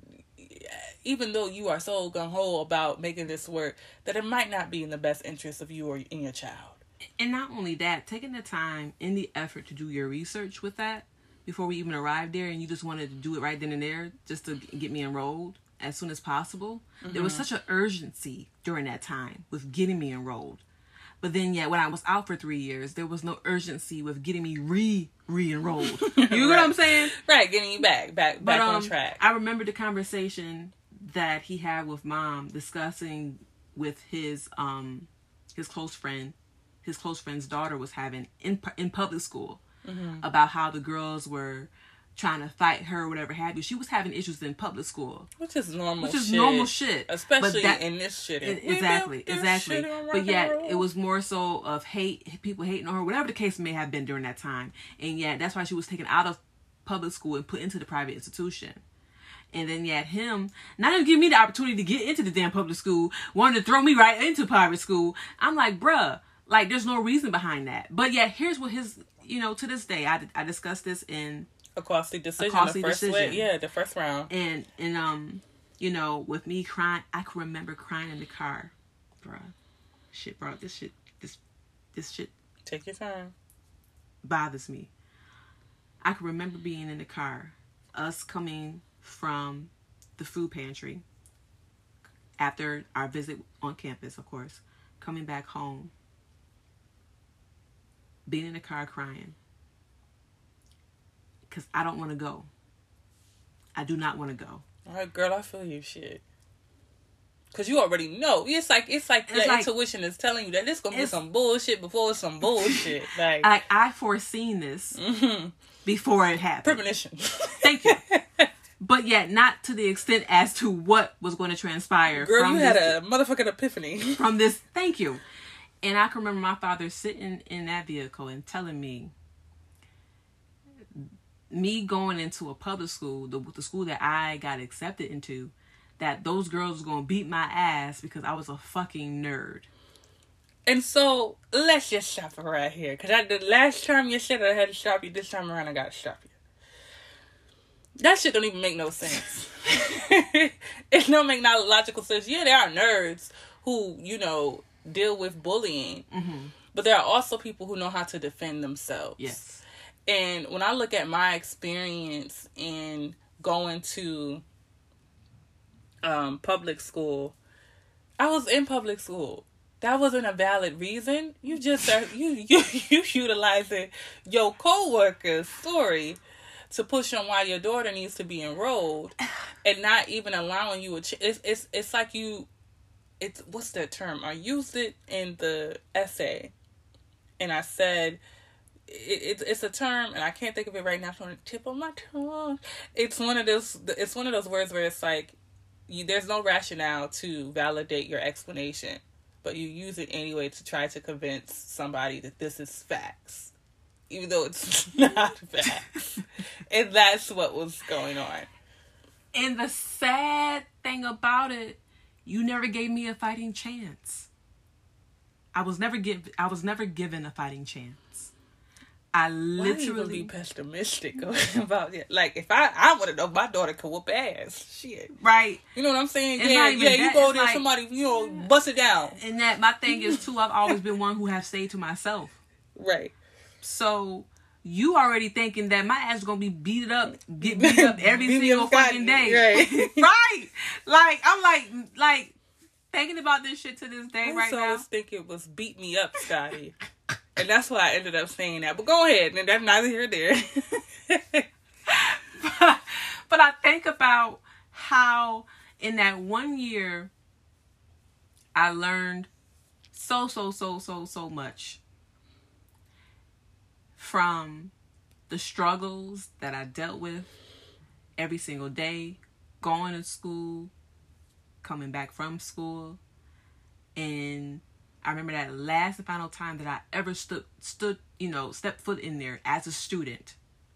even though you are so gung-ho about making this work, that it might not be in the best interest of you or in your child? And not only that, taking the time and the effort to do your research with that before we even arrived there, and you just wanted to do it right then and there just to get me enrolled as soon as possible. Mm-hmm. There was such an urgency during that time with getting me enrolled. But then, yeah, when I was out for 3 years, there was no urgency with getting me re-enrolled. You know what I'm saying? Right, getting you back on track. I remember the conversation that he had with Mom discussing with his close friend. His close friend's daughter was having in public school about how the girls were trying to fight her or whatever have you. She was having issues in public school. Which is normal shit. Especially in this shit. Exactly. But yet, it was more so of hate, people hating on her, whatever the case may have been during that time. And yet, that's why she was taken out of public school and put into the private institution. And then yet him, not even giving me the opportunity to get into the damn public school, wanted to throw me right into private school. I'm like, bruh, like, there's no reason behind that. But yet, here's what his, you know, to this day, I discussed this in A Costly Decision, the first round. And you know, with me crying, I can remember crying in the car, bruh. Shit, bro, this shit. Take your time. Bothers me. I can remember being in the car, us coming from the food pantry after our visit on campus, of course, coming back home, being in the car crying because I don't want to go. I do not want to go. All right, girl, I feel you, shit. Because you already know. It's like your intuition is telling you that this going to be some bullshit before it's some bullshit. Like I foreseen this before it happened. Premonition. Thank you. But yet, not to the extent as to what was going to transpire. Girl, you had a motherfucking epiphany. From this, thank you. And I can remember my father sitting in that vehicle and telling me going into a public school, the school that I got accepted into, that those girls were going to beat my ass because I was a fucking nerd. And so, let's just stop it right here. Because the last time you said I had to stop you, this time around I got to stop you. That shit don't even make no sense. It don't make no logical sense. Yeah, there are nerds who, you know, deal with bullying. Mm-hmm. But there are also people who know how to defend themselves. Yes. And when I look at my experience in going to public school, I was in public school. That wasn't a valid reason. You just are you utilizing your coworker's story to push on why your daughter needs to be enrolled, and not even allowing you it's like you, it's, what's that term? I used it in the essay, and I said it's a term, and I can't think of it right now. It's on the tip of my tongue. It's one of those words where it's like, there's no rationale to validate your explanation, but you use it anyway to try to convince somebody that this is facts, even though it's not facts. And that's what was going on. And the sad thing about it, you never gave me a fighting chance. I was never given a fighting chance. I literally... Why even be pessimistic about it? Like, if I want to know, my daughter could whoop ass. Shit. Right. You know what I'm saying? It's yeah, you go there, like, somebody, bust it down. And that, my thing is, too, I've always been one who have stayed to myself. Right. So, you already thinking that my ass is going to be get beat up every single fucking day. Right. Right. Like, I'm like, thinking about this shit to this day right now. I always think it was beat me up, Scotty. And that's why I ended up saying that. But go ahead. And that's neither here nor there. But I think about how in that 1 year, I learned so much from the struggles that I dealt with every single day, going to school, coming back from school. And I remember that last and final time that I ever stepped foot in there as a student.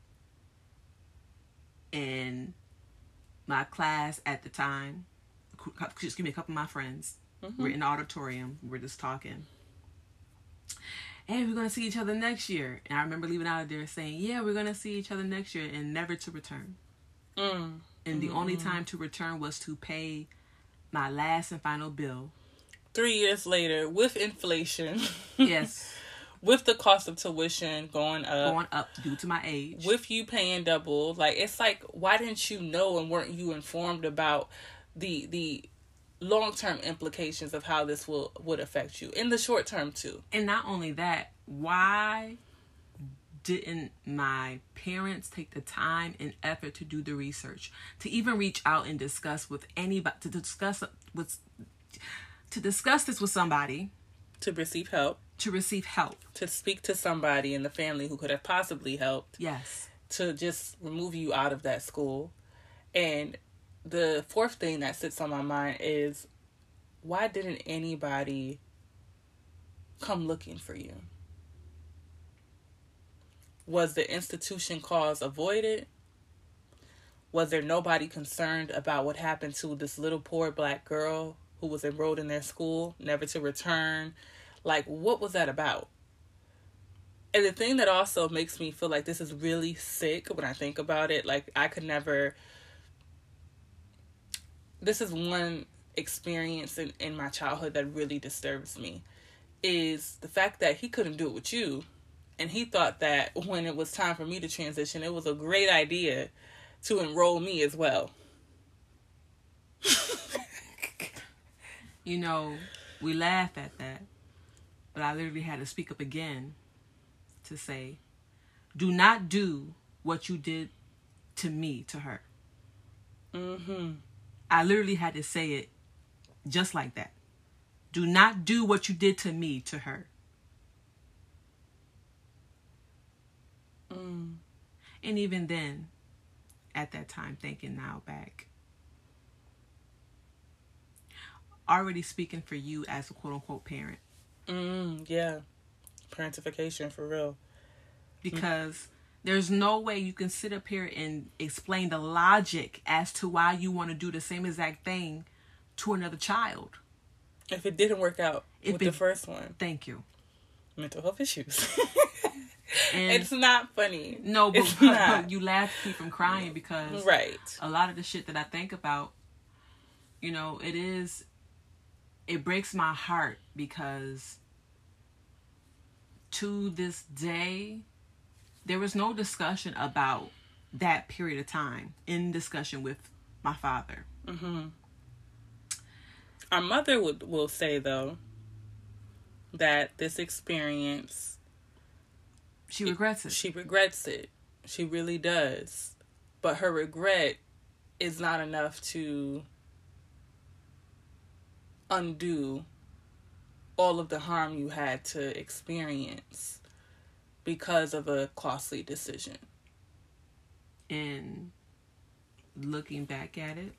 And my class at the time, just give me a couple of my friends, we're in the auditorium, we're just talking. And we're going to see each other next year. And I remember leaving out of there saying, yeah, we're going to see each other next year, and never to return. And the only time to return was to pay my last and final bill. 3 years later, with inflation. Yes. With the cost of tuition going up due to my age. With you paying double. Like, it's like, why didn't you know and weren't you informed about the long-term implications of how this would affect you in the short term too? And not only that, why didn't my parents take the time and effort to do the research, to even reach out and discuss with anybody, to discuss this with somebody, to receive help, to speak to somebody in the family who could have possibly helped, yes, to just remove you out of that school? And the fourth thing that sits on my mind is, why didn't anybody come looking for you? Was the institution cause avoided? Was there nobody concerned about what happened to this little poor black girl who was enrolled in their school, never to return? Like, what was that about? And the thing that also makes me feel like this is really sick when I think about it, like, I could never... This is one experience in my childhood that really disturbs me, is the fact that he couldn't do it with you. And he thought that when it was time for me to transition, it was a great idea to enroll me as well. You know, we laugh at that, but I literally had to speak up again to say, do not do what you did to me, to her. I literally had to say it just like that. Do not do what you did to me, to her. And even then, at that time, thinking now back, already speaking for you as a quote-unquote parent. Yeah. Parentification, for real. Because there's no way you can sit up here and explain the logic as to why you want to do the same exact thing to another child. If it didn't work out with the first one. Thank you. Mental health issues. And it's not funny. No, but you laugh to keep from crying, because right. A lot of the shit that I think about, you know, it breaks my heart, because to this day, there was no discussion about that period of time in discussion with my father. Our mother will say, though, that this experience, she regrets it. She regrets it. She really does. But her regret is not enough to undo all of the harm you had to experience because of a costly decision. And looking back at it,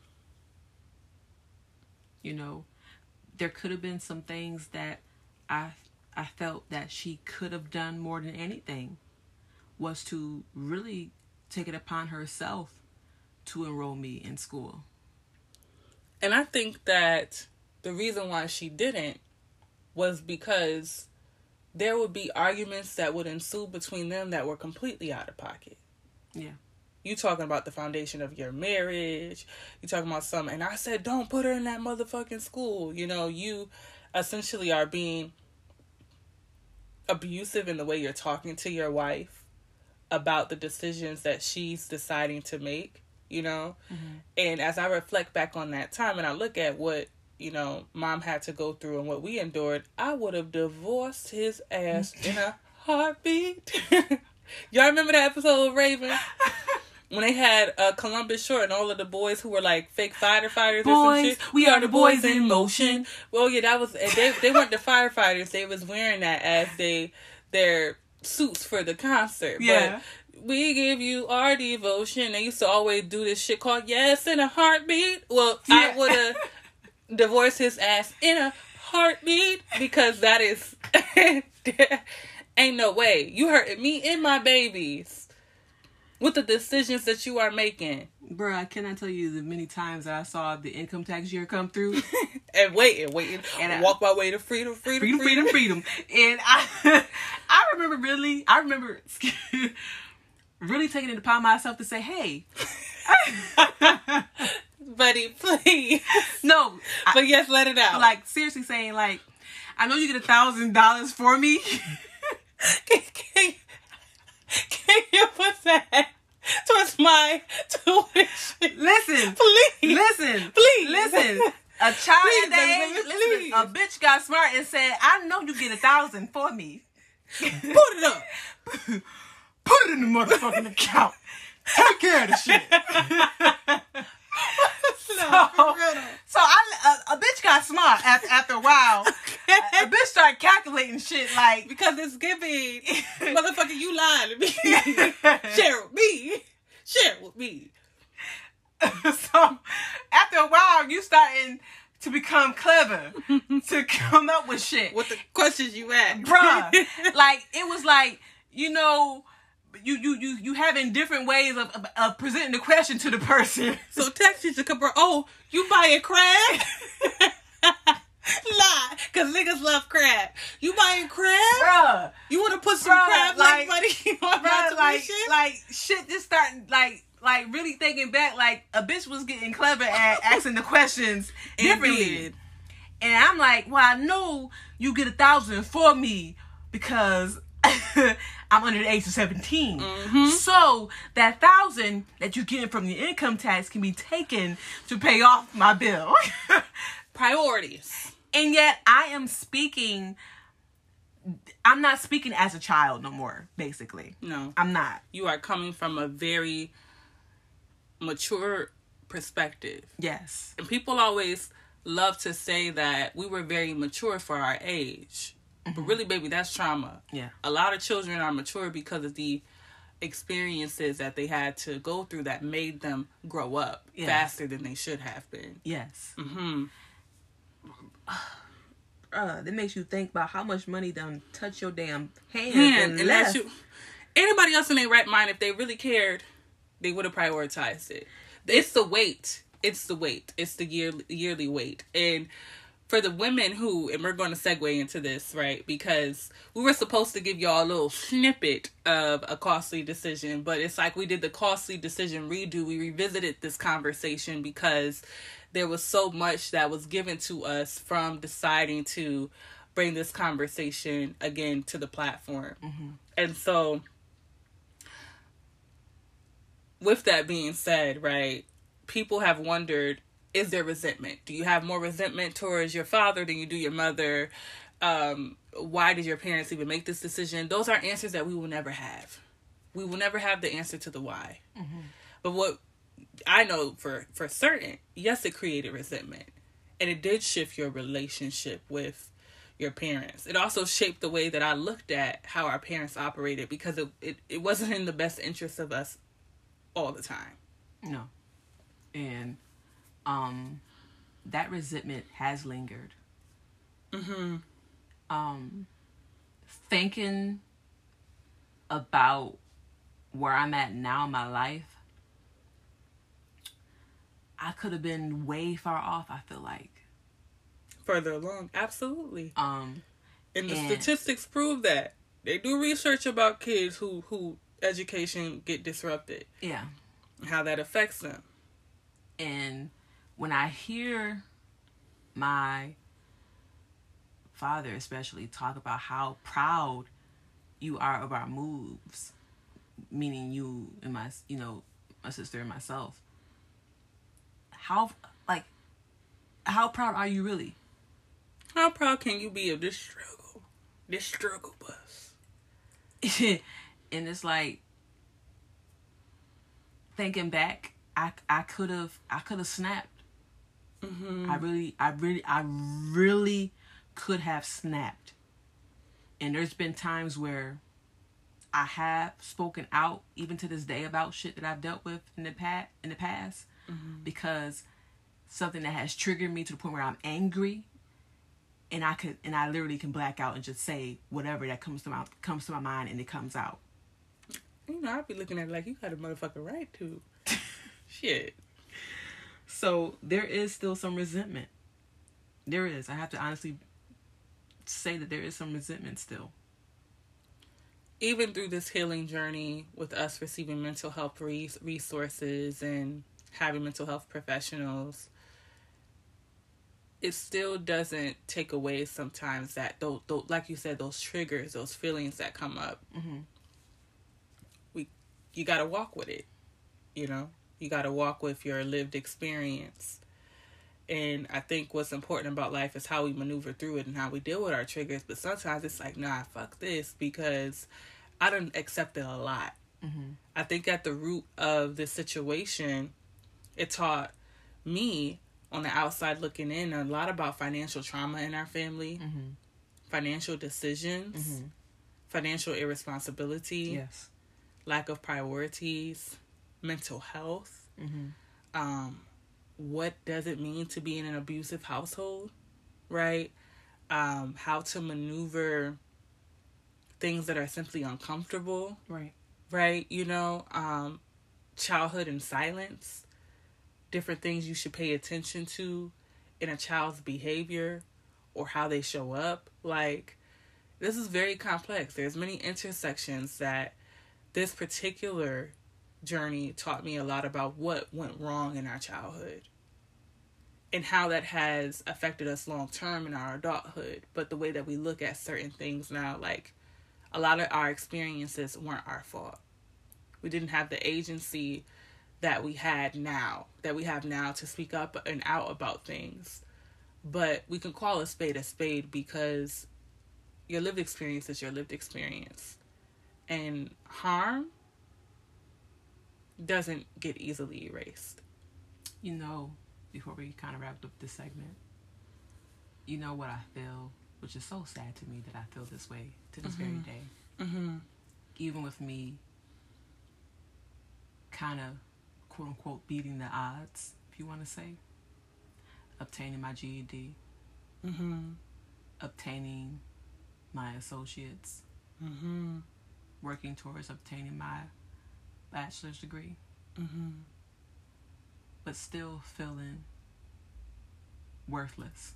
you know, there could have been some things that I felt that she could have done more than anything was to really take it upon herself to enroll me in school. And I think that the reason why she didn't was because there would be arguments that would ensue between them that were completely out of pocket. Yeah. You talking about the foundation of your marriage. You talking about something. And I said, don't put her in that motherfucking school. You know, you essentially are being abusive in the way you're talking to your wife about the decisions that she's deciding to make, you know? Mm-hmm. And as I reflect back on that time and I look at what, you know, Mom had to go through and what we endured, I would have divorced his ass in a heartbeat. Y'all remember that episode of Raven? When they had Columbus Short and all of the boys who were like fake firefighters or some shit. We are the boys in motion. Well, yeah, that was they weren't the firefighters. They was wearing that as their suits for the concert. Yeah. But we give you our devotion. They used to always do this shit called Yes in a Heartbeat. Well, yeah. I would have divorced his ass in a heartbeat because that is ain't no way. You hurting me and my babies with the decisions that you are making. Bruh, I cannot tell you the many times that I saw the income tax year come through. and waiting. And walk my way to freedom. And I remember really taking it upon myself to say, hey. Buddy, please. No. But yes, let it out. Like, seriously saying, like, I know you get $1,000 for me. Can you put that towards my tuition? Listen. Please. A child a bitch got smart and said, I know you get $1,000 for me. Put it up. Put it in the motherfucking account. Take care of the shit. So a bitch got smart after a while. A bitch started calculating shit like, because it's giving motherfucker, you lying to me. Share with me. So after a while, you starting to become clever to come up with shit. What the questions you ask, bruh? Like it was like, you know. You having different ways of presenting the question to the person. So text you to compare. Oh, you buying crab? Lie, cause niggas love crab. You buying crab? Bruh. You want to put some crab like money on my tuition? Like shit just starting like really thinking back, like a bitch was getting clever at asking the questions differently. And I'm like, well, I know you get $1,000 for me because I'm under the age of 17. Mm-hmm. So that $1,000 that you're getting from the income tax can be taken to pay off my bill. Priorities. And yet I'm not speaking as a child no more, basically. No. I'm not. You are coming from a very mature perspective. Yes. And people always love to say that we were very mature for our age. But really, baby, that's trauma. Yeah. A lot of children are mature because of the experiences that they had to go through that made them grow up faster than they should have been. Yes. Mm-hmm. That makes you think about how much money done touch your damn hand and left. Anybody else in their right mind, if they really cared, they would have prioritized it. It's the weight. It's the yearly weight. And for the women who, and we're going to segue into this, right? Because we were supposed to give y'all a little snippet of a costly decision, but it's like we did the costly decision redo. We revisited this conversation because there was so much that was given to us from deciding to bring this conversation again to the platform. Mm-hmm. And so, with that being said, right, people have wondered, is there resentment? Do you have more resentment towards your father than you do your mother? Why did your parents even make this decision? Those are answers that we will never have. We will never have the answer to the why. But what I know for certain, yes, it created resentment. And it did shift your relationship with your parents. It also shaped the way that I looked at how our parents operated, because it wasn't in the best interest of us all the time. No. And that resentment has lingered. Thinking about where I'm at now in my life, I could have been way far off, I feel like. Further along, absolutely. And the statistics prove that. They do research about kids who education get disrupted. Yeah. How that affects them. And when I hear my father especially talk about how proud you are of our moves, meaning you and my sister and myself, how proud are you really? How proud can you be of this struggle bus? And it's like, thinking back, I could have snapped. I really could have snapped. And there's been times where I have spoken out, even to this day, about shit that I've dealt with in the past, because something that has triggered me to the point where I'm angry, and I literally can black out and just say whatever that comes to my mind, and it comes out. I'd be looking at it like, you got a motherfucking right to. Shit. So there is still some resentment. There is. I have to honestly say that there is some resentment still. Even through this healing journey, with us receiving mental health resources and having mental health professionals, it still doesn't take away sometimes that, like you said, those triggers, those feelings that come up. You got to walk with it, You got to walk with your lived experience. And I think what's important about life is how we maneuver through it and how we deal with our triggers. But sometimes it's like, nah, fuck this, because I done accepted a lot. I think at the root of this situation, it taught me, on the outside looking in, a lot about financial trauma in our family, financial decisions, financial irresponsibility, yes, lack of priorities, mental health. What does it mean to be in an abusive household, right? How to maneuver things that are simply uncomfortable, right? Childhood in silence, different things you should pay attention to in a child's behavior or how they show up. Like, this is very complex. There's many intersections that this particular journey taught me a lot about what went wrong in our childhood and how that has affected us long term in our adulthood. But the way that we look at certain things now, like, a lot of our experiences weren't our fault. We didn't have the agency that we have now to speak up and out about things. But we can call a spade because your lived experience is your lived experience. And harm doesn't get easily erased. Before we kind of wrap up this segment, what I feel, which is so sad to me that I feel this way to this very day. Even with me kind of, quote unquote, beating the odds, if you want to say, obtaining my GED, obtaining my associates, working towards obtaining my bachelor's degree, but still feeling worthless.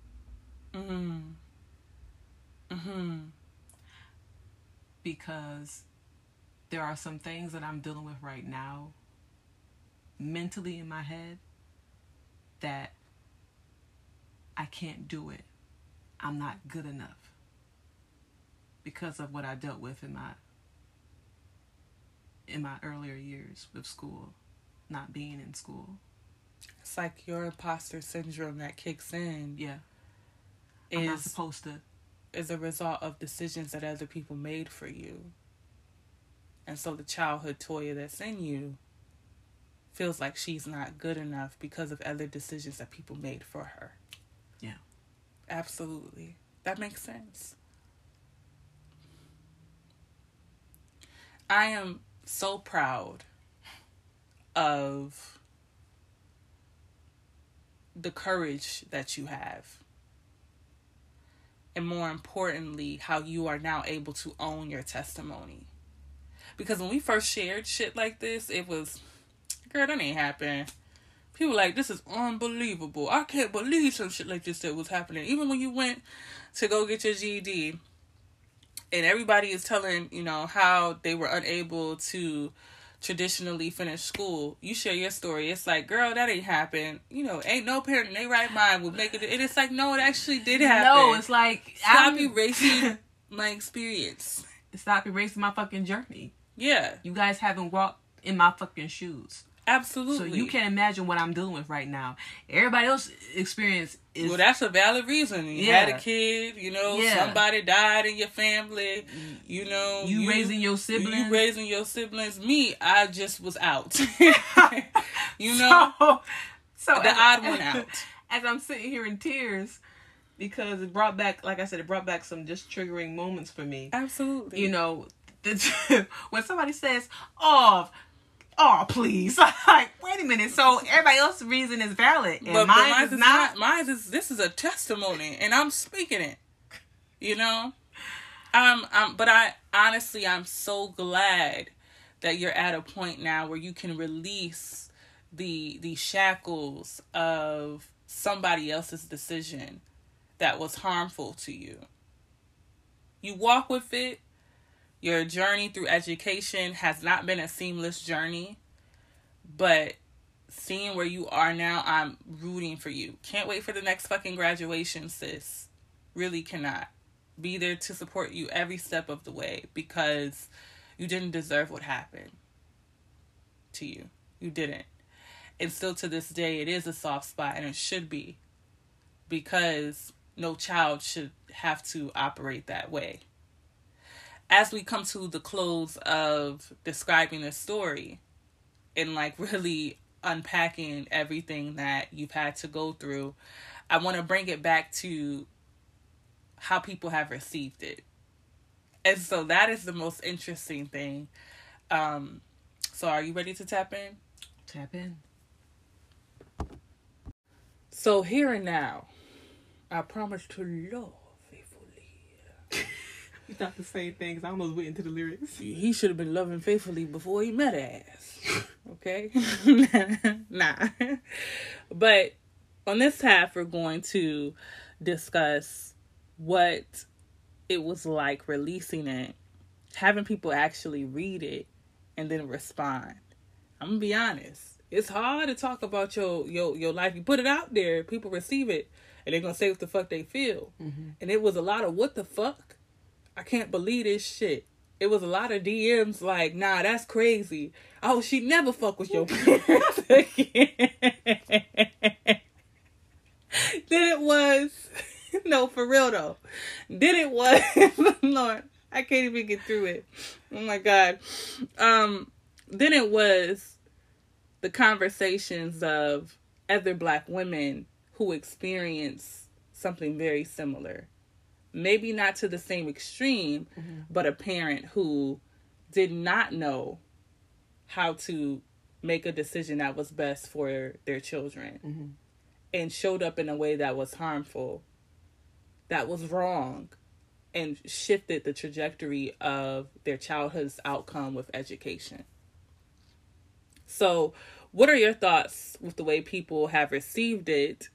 Because there are some things that I'm dealing with right now, mentally in my head, that I can't do it. I'm not good enough because of what I dealt with in my earlier years with school, not being in school. It's like your imposter syndrome that kicks in. Yeah. I'm not supposed to. Is a result of decisions that other people made for you. And so the childhood Toya that's in you feels like she's not good enough because of other decisions that people made for her. Yeah. Absolutely. That makes sense. I am so proud of the courage that you have. And more importantly, how you are now able to own your testimony. Because when we first shared shit like this, it was, girl, that ain't happened. People like, this is unbelievable. I can't believe some shit like this that was happening. Even when you went to go get your GED, and everybody is telling, you know, how they were unable to traditionally finish school. You share your story. It's like, girl, that ain't happened. You know, ain't no parent in their right mind would make it. And it's like, no, it actually did happen. No, it's like, stop erasing my experience. Stop erasing my fucking journey. Yeah. You guys haven't walked in my fucking shoes. Absolutely. So you can't imagine what I'm dealing with right now. Everybody else's experience is... Well, that's a valid reason. You had a kid, you know, somebody died in your family, you know. You raising your siblings. You raising your siblings. Me, I just was out. You know? So the odd one out. As I'm sitting here in tears, because it brought back, like I said, it brought back some just triggering moments for me. Absolutely. You know, when somebody says, oh, please. Like, wait a minute. So everybody else's reason is valid. And but mine is not. Mine is, this is a testimony and I'm speaking it. You know? But I'm so glad that you're at a point now where you can release the shackles of somebody else's decision that was harmful to you. You walk with it. Your journey through education has not been a seamless journey, but seeing where you are now, I'm rooting for you. Can't wait for the next fucking graduation, sis. Really cannot. Be there to support you every step of the way because you didn't deserve what happened to you. You didn't. And still to this day, it is a soft spot, and it should be, because no child should have to operate that way. As we come to the close of describing the story and like really unpacking everything that you've had to go through, I want to bring it back to how people have received it. And so that is the most interesting thing. So are you ready to tap in? Tap in. So here and now, I promise to love faithfully. You thought the same thing, 'cause I almost went into the lyrics. He should have been loving faithfully before he met her ass. Okay? Nah. But on this half, we're going to discuss what it was like releasing it, having people actually read it, and then respond. I'm going to be honest. It's hard to talk about your life. You put it out there, people receive it, and they're going to say what the fuck they feel. Mm-hmm. And it was a lot of what the fuck? I can't believe this shit. It was a lot of DMs like, nah, that's crazy. Oh, she never fuck with your parents again. Then it was, no, for real though. Then it was, Lord, I can't even get through it. Oh my God. Then it was the conversations of other Black women who experience something very similar. Maybe not to the same extreme, mm-hmm. but a parent who did not know how to make a decision that was best for their children, mm-hmm. and showed up in a way that was harmful, that was wrong, and shifted the trajectory of their childhood's outcome with education. So, what are your thoughts with the way people have received it?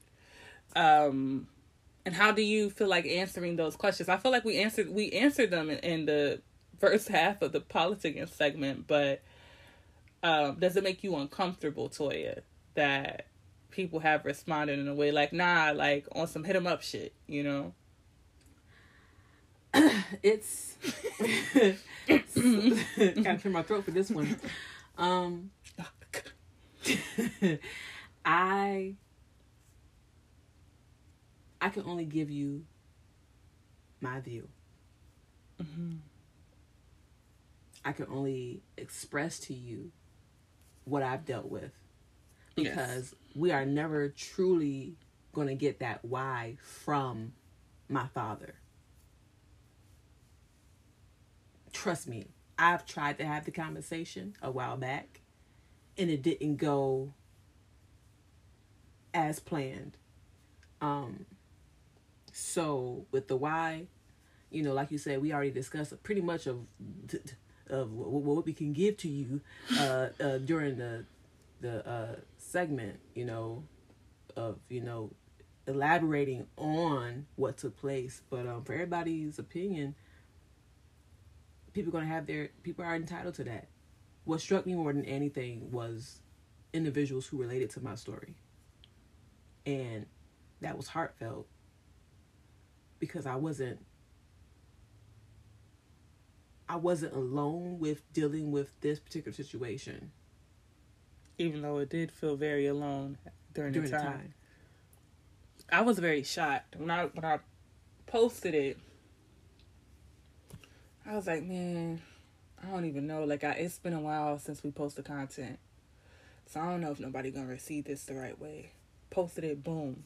And how do you feel like answering those questions? I feel like we answered them in the first half of the politicking segment, but does it make you uncomfortable, Toya, that people have responded in a way like, nah, like on some hit 'em up shit, you know? It's gotta clear my throat for this one. I can only give you my view. Mm-hmm. I can only express to you what I've dealt with, because we are never truly going to get that why from my father. Trust me, I've tried to have the conversation a while back, and it didn't go as planned. So with the why, you know, like you said, we already discussed pretty much of what we can give to you during the segment, you know, of, you know, elaborating on what took place. But for everybody's opinion, people are entitled to that. What struck me more than anything was individuals who related to my story, and that was heartfelt, because I wasn't alone with dealing with this particular situation. Even though it did feel very alone during the time. I was very shocked. When I posted it, I was like, man, I don't even know. Like, it's been a while since we posted content. So I don't know if nobody gonna receive this the right way. Posted it, boom.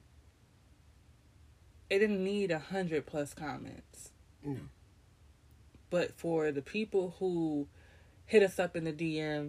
It didn't need 100+ comments. No. But for the people who hit us up in the DM,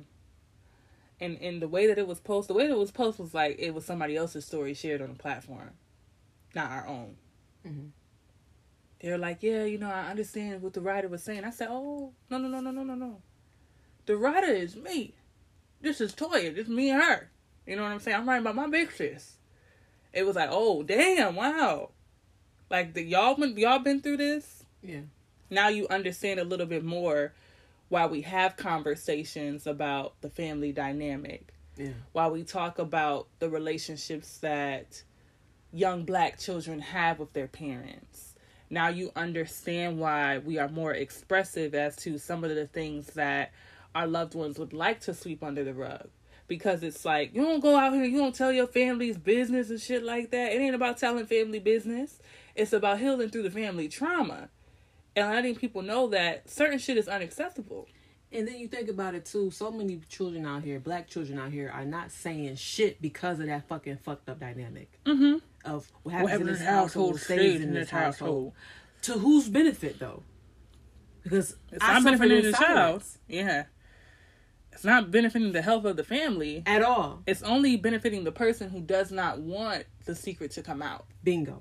and the way that it was posted, was like it was somebody else's story shared on the platform, not our own. Mm-hmm. They're like, yeah, you know, I understand what the writer was saying. I said, oh, no. The writer is me. This is Toya. This is me and her. You know what I'm saying? I'm writing about my big sis. It was like, oh, damn, wow. Like, y'all been through this? Yeah. Now you understand a little bit more why we have conversations about the family dynamic. Yeah. While we talk about the relationships that young Black children have with their parents. Now you understand why we are more expressive as to some of the things that our loved ones would like to sweep under the rug. Because it's like, you don't go out here, you don't tell your family's business and shit like that. It ain't about telling family business. It's about healing through the family trauma. And letting people know that certain shit is unacceptable. And then you think about it too, so many children out here, Black children out here, are not saying shit because of that fucking fucked up dynamic. Mm-hmm. Of what happens in this household stays in this household. To whose benefit, though? Because it's not benefiting the child. Yeah. It's not benefiting the health of the family. At all. It's only benefiting the person who does not want the secret to come out. Bingo.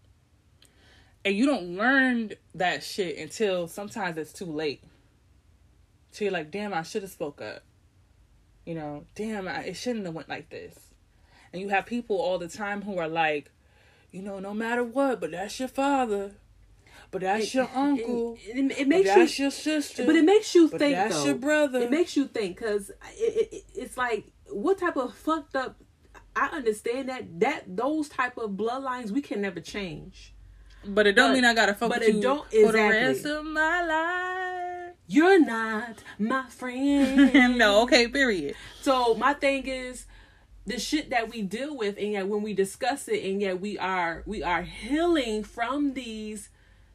And you don't learn that shit until sometimes it's too late. So you're like, damn, I should have spoke up. You know, damn, it shouldn't have went like this. And you have people all the time who are like, you know, no matter what, but that's your father. But that's your uncle. It makes that's your sister. But it makes you but think, that's though. Your brother. It makes you think, because it's like, what type of fucked up... I understand that those type of bloodlines we can never change. But it don't mean I gotta fuck with you for the rest of my life. You're not my friend. No, okay, period. So my thing is, the shit that we deal with, and yet when we discuss it, and yet we are healing from these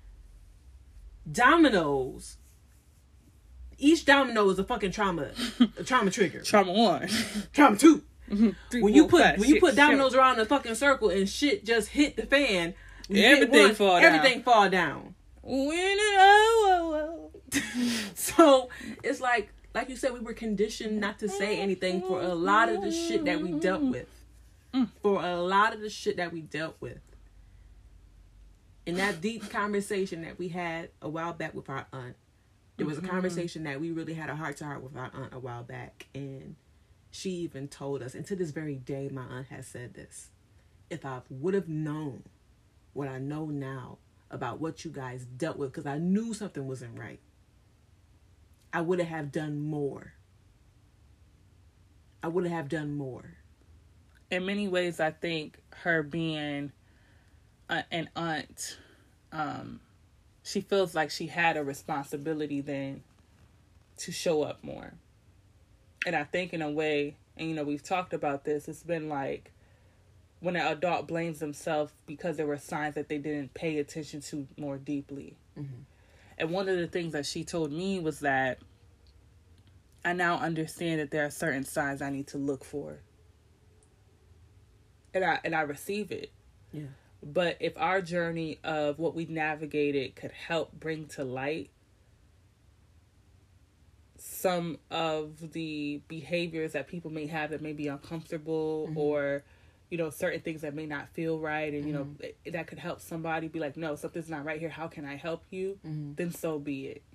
dominoes. Each domino is a fucking trauma trigger. Trauma 1. Trauma 2. Mm-hmm. 3, when you put dominoes around a fucking circle and shit just hit the fan, everything fall down. So it's like you said, we were conditioned not to say anything for a lot of the shit that we dealt with. In that deep conversation that we had a while back with our aunt, there was a conversation that we really had a heart-to-heart with our aunt a while back, and she even told us, and to this very day my aunt has said this, if I would have known what I know now about what you guys dealt with, because I knew something wasn't right, I would have done more. In many ways, I think her being an aunt, she feels like she had a responsibility then to show up more. And I think in a way, and you know, we've talked about this, it's been like when an adult blames themselves because there were signs that they didn't pay attention to more deeply. Mm-hmm. And one of the things that she told me was that I now understand that there are certain signs I need to look for. And I receive it. Yeah. But if our journey of what we navigated could help bring to light some of the behaviors that people may have that may be uncomfortable, or, you know, certain things that may not feel right, and, you know, that could help somebody be like, no, something's not right here. How can I help you? Then so be it.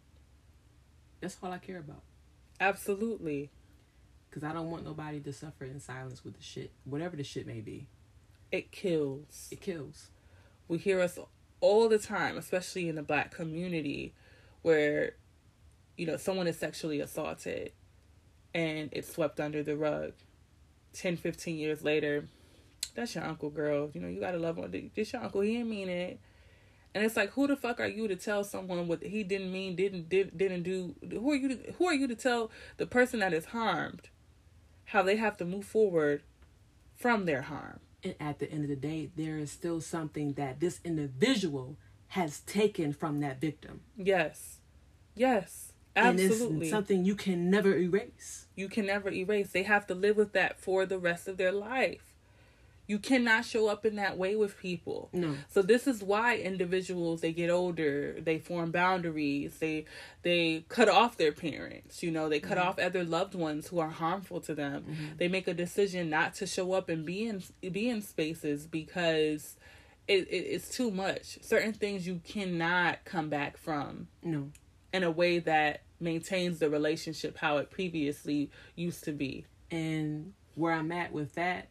That's all I care about. Absolutely. Because I don't want nobody to suffer in silence with the shit, whatever the shit may be. It kills. It kills. We hear us all the time, especially in the Black community, where, you know, someone is sexually assaulted and it's swept under the rug. 10, 15 years later, that's your uncle, girl. You know, you gotta love him. This your uncle. He didn't mean it. And it's like, who the fuck are you to tell someone what he didn't mean, didn't do? Who are you to tell the person that is harmed how they have to move forward from their harm? And at the end of the day, there is still something that this individual has taken from that victim. Yes. Yes. Absolutely. And it's something you can never erase. You can never erase. They have to live with that for the rest of their life. You cannot show up in that way with people. No. So this is why individuals, they get older, they form boundaries, they cut off their parents, you know, they cut off other loved ones who are harmful to them. They make a decision not to show up and be in spaces because it's too much. Certain things you cannot come back from. No. In a way that maintains the relationship how it previously used to be. And where I'm at with that,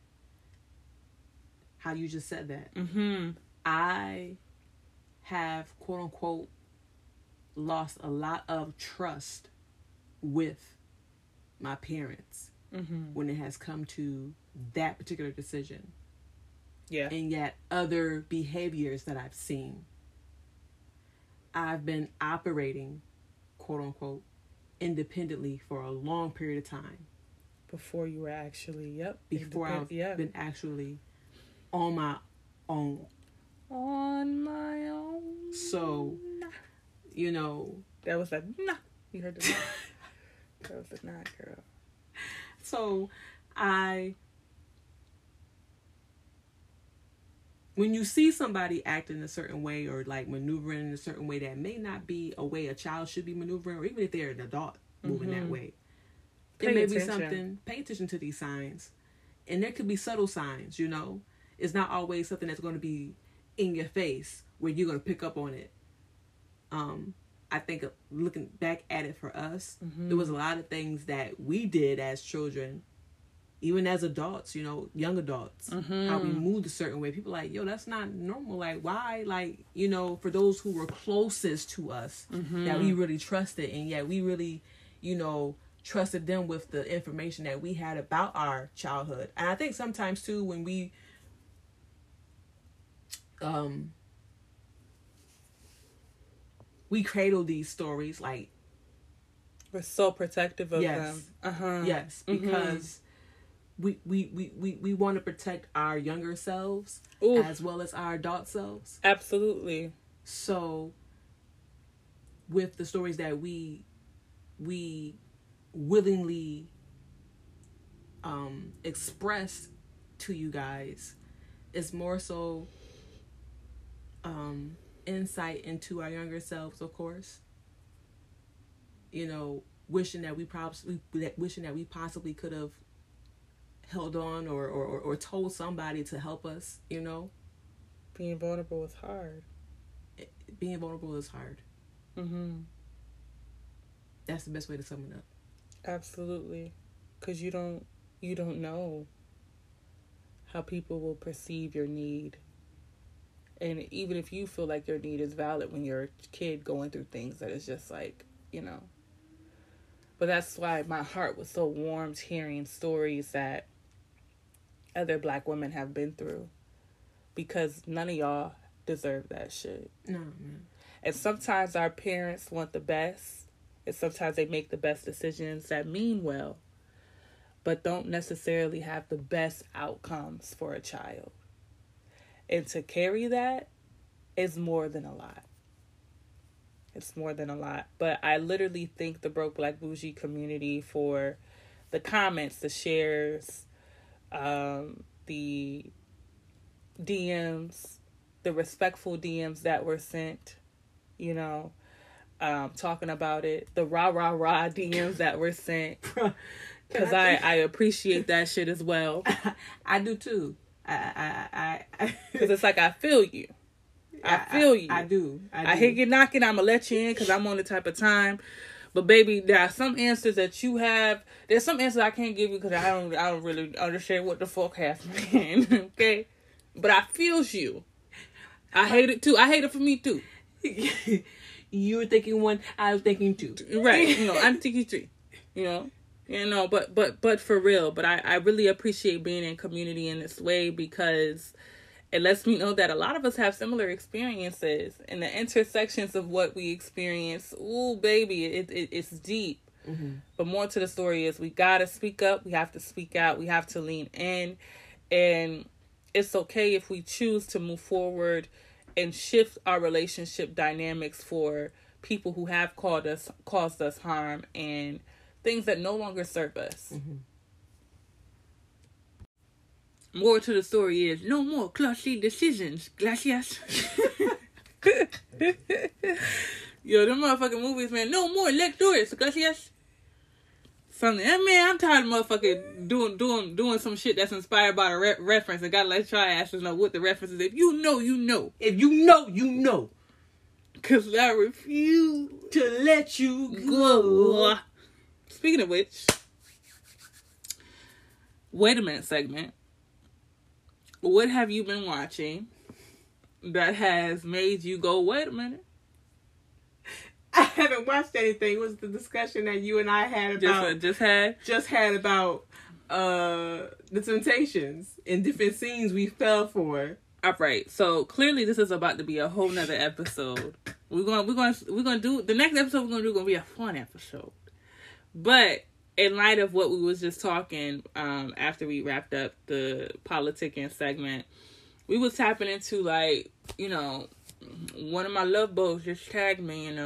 how you just said that. I have, quote unquote, lost a lot of trust with my parents when it has come to that particular decision. Yeah. And yet other behaviors that I've seen. I've been operating, quote unquote, independently for a long period of time. Before you were actually, Before I've been actually on my own. On my own. So, you know. That was like, nah. You heard the nah. That was the nah, girl. So, when you see somebody acting a certain way or like maneuvering in a certain way that may not be a way a child should be maneuvering, or even if they're an adult moving that way, it may be something. Pay attention to these signs. And there could be subtle signs, you know. It's not always something that's going to be in your face where you're going to pick up on it. I think looking back at it for us, there was a lot of things that we did as children, even as adults, you know, young adults, how we moved a certain way. People like, yo, that's not normal. Like, why? Like, you know, for those who were closest to us that we really trusted, and yet we really, you know, trusted them with the information that we had about our childhood. And I think sometimes too, when we cradle these stories, like, we're so protective of them. Yes, because we want to protect our younger selves as well as our adult selves. Absolutely. So with the stories that we willingly express to you guys, it's more so insight into our younger selves, of course. You know, wishing that we possibly could have held on or told somebody to help us, you know. Being vulnerable is hard. Being vulnerable is hard. That's the best way to sum it up. Absolutely. Because you don't know how people will perceive your need. And even if you feel like your need is valid when you're a kid going through things that is just like, you know. But that's why my heart was so warmed hearing stories that other Black women have been through. Because none of y'all deserve that shit. No, man. And sometimes our parents want the best. And sometimes they make the best decisions that mean well, but don't necessarily have the best outcomes for a child. And to carry that is more than a lot. It's more than a lot. But I literally thank the Broke Black Bougie community for the comments, the shares, the DMs, the respectful DMs that were sent, you know, talking about it, the rah DMs that were sent, because I appreciate that shit as well. I do too. Because it's like, I feel you. I feel you. I do. I hear you knocking. I'm gonna let you in because I'm on the type of time. But baby, there are some answers that you have. There's some answers I can't give you because I don't really understand what the fuck happened. Okay, but I feels you. I hate it too. I hate it for me too. You were thinking one, I was thinking two. Right. You know, I'm thinking three. You know. But for real. But I really appreciate being in community in this way because it lets me know that a lot of us have similar experiences, and the intersections of what we experience. Ooh, baby, it's deep. Mm-hmm. But more to the story is we gotta speak up. We have to speak out. We have to lean in, and it's okay if we choose to move forward and shift our relationship dynamics for people who have caused us harm and things that no longer serve us. Mm-hmm. More to the story is no more clutchy decisions. Gracias. Yo, them motherfucking movies, man. No more lectores. Gracias. Something. Man, I'm tired of motherfucking doing some shit that's inspired by a reference and gotta let y'all asses know what the reference is. If you know, you know. If you know, you know. Cause I refuse to let you go. Speaking of which, wait a minute segment. What have you been watching that has made you go, wait a minute? I haven't watched anything. It was the discussion that you and I had about... Just had about the Temptations and different scenes we fell for. All right. So clearly this is about to be a whole nother episode. We're gonna do... The next episode we're gonna be a fun episode. But... in light of what we was just talking, after we wrapped up the politicking segment, we was tapping into, like, you know, one of my love boats just tagged me in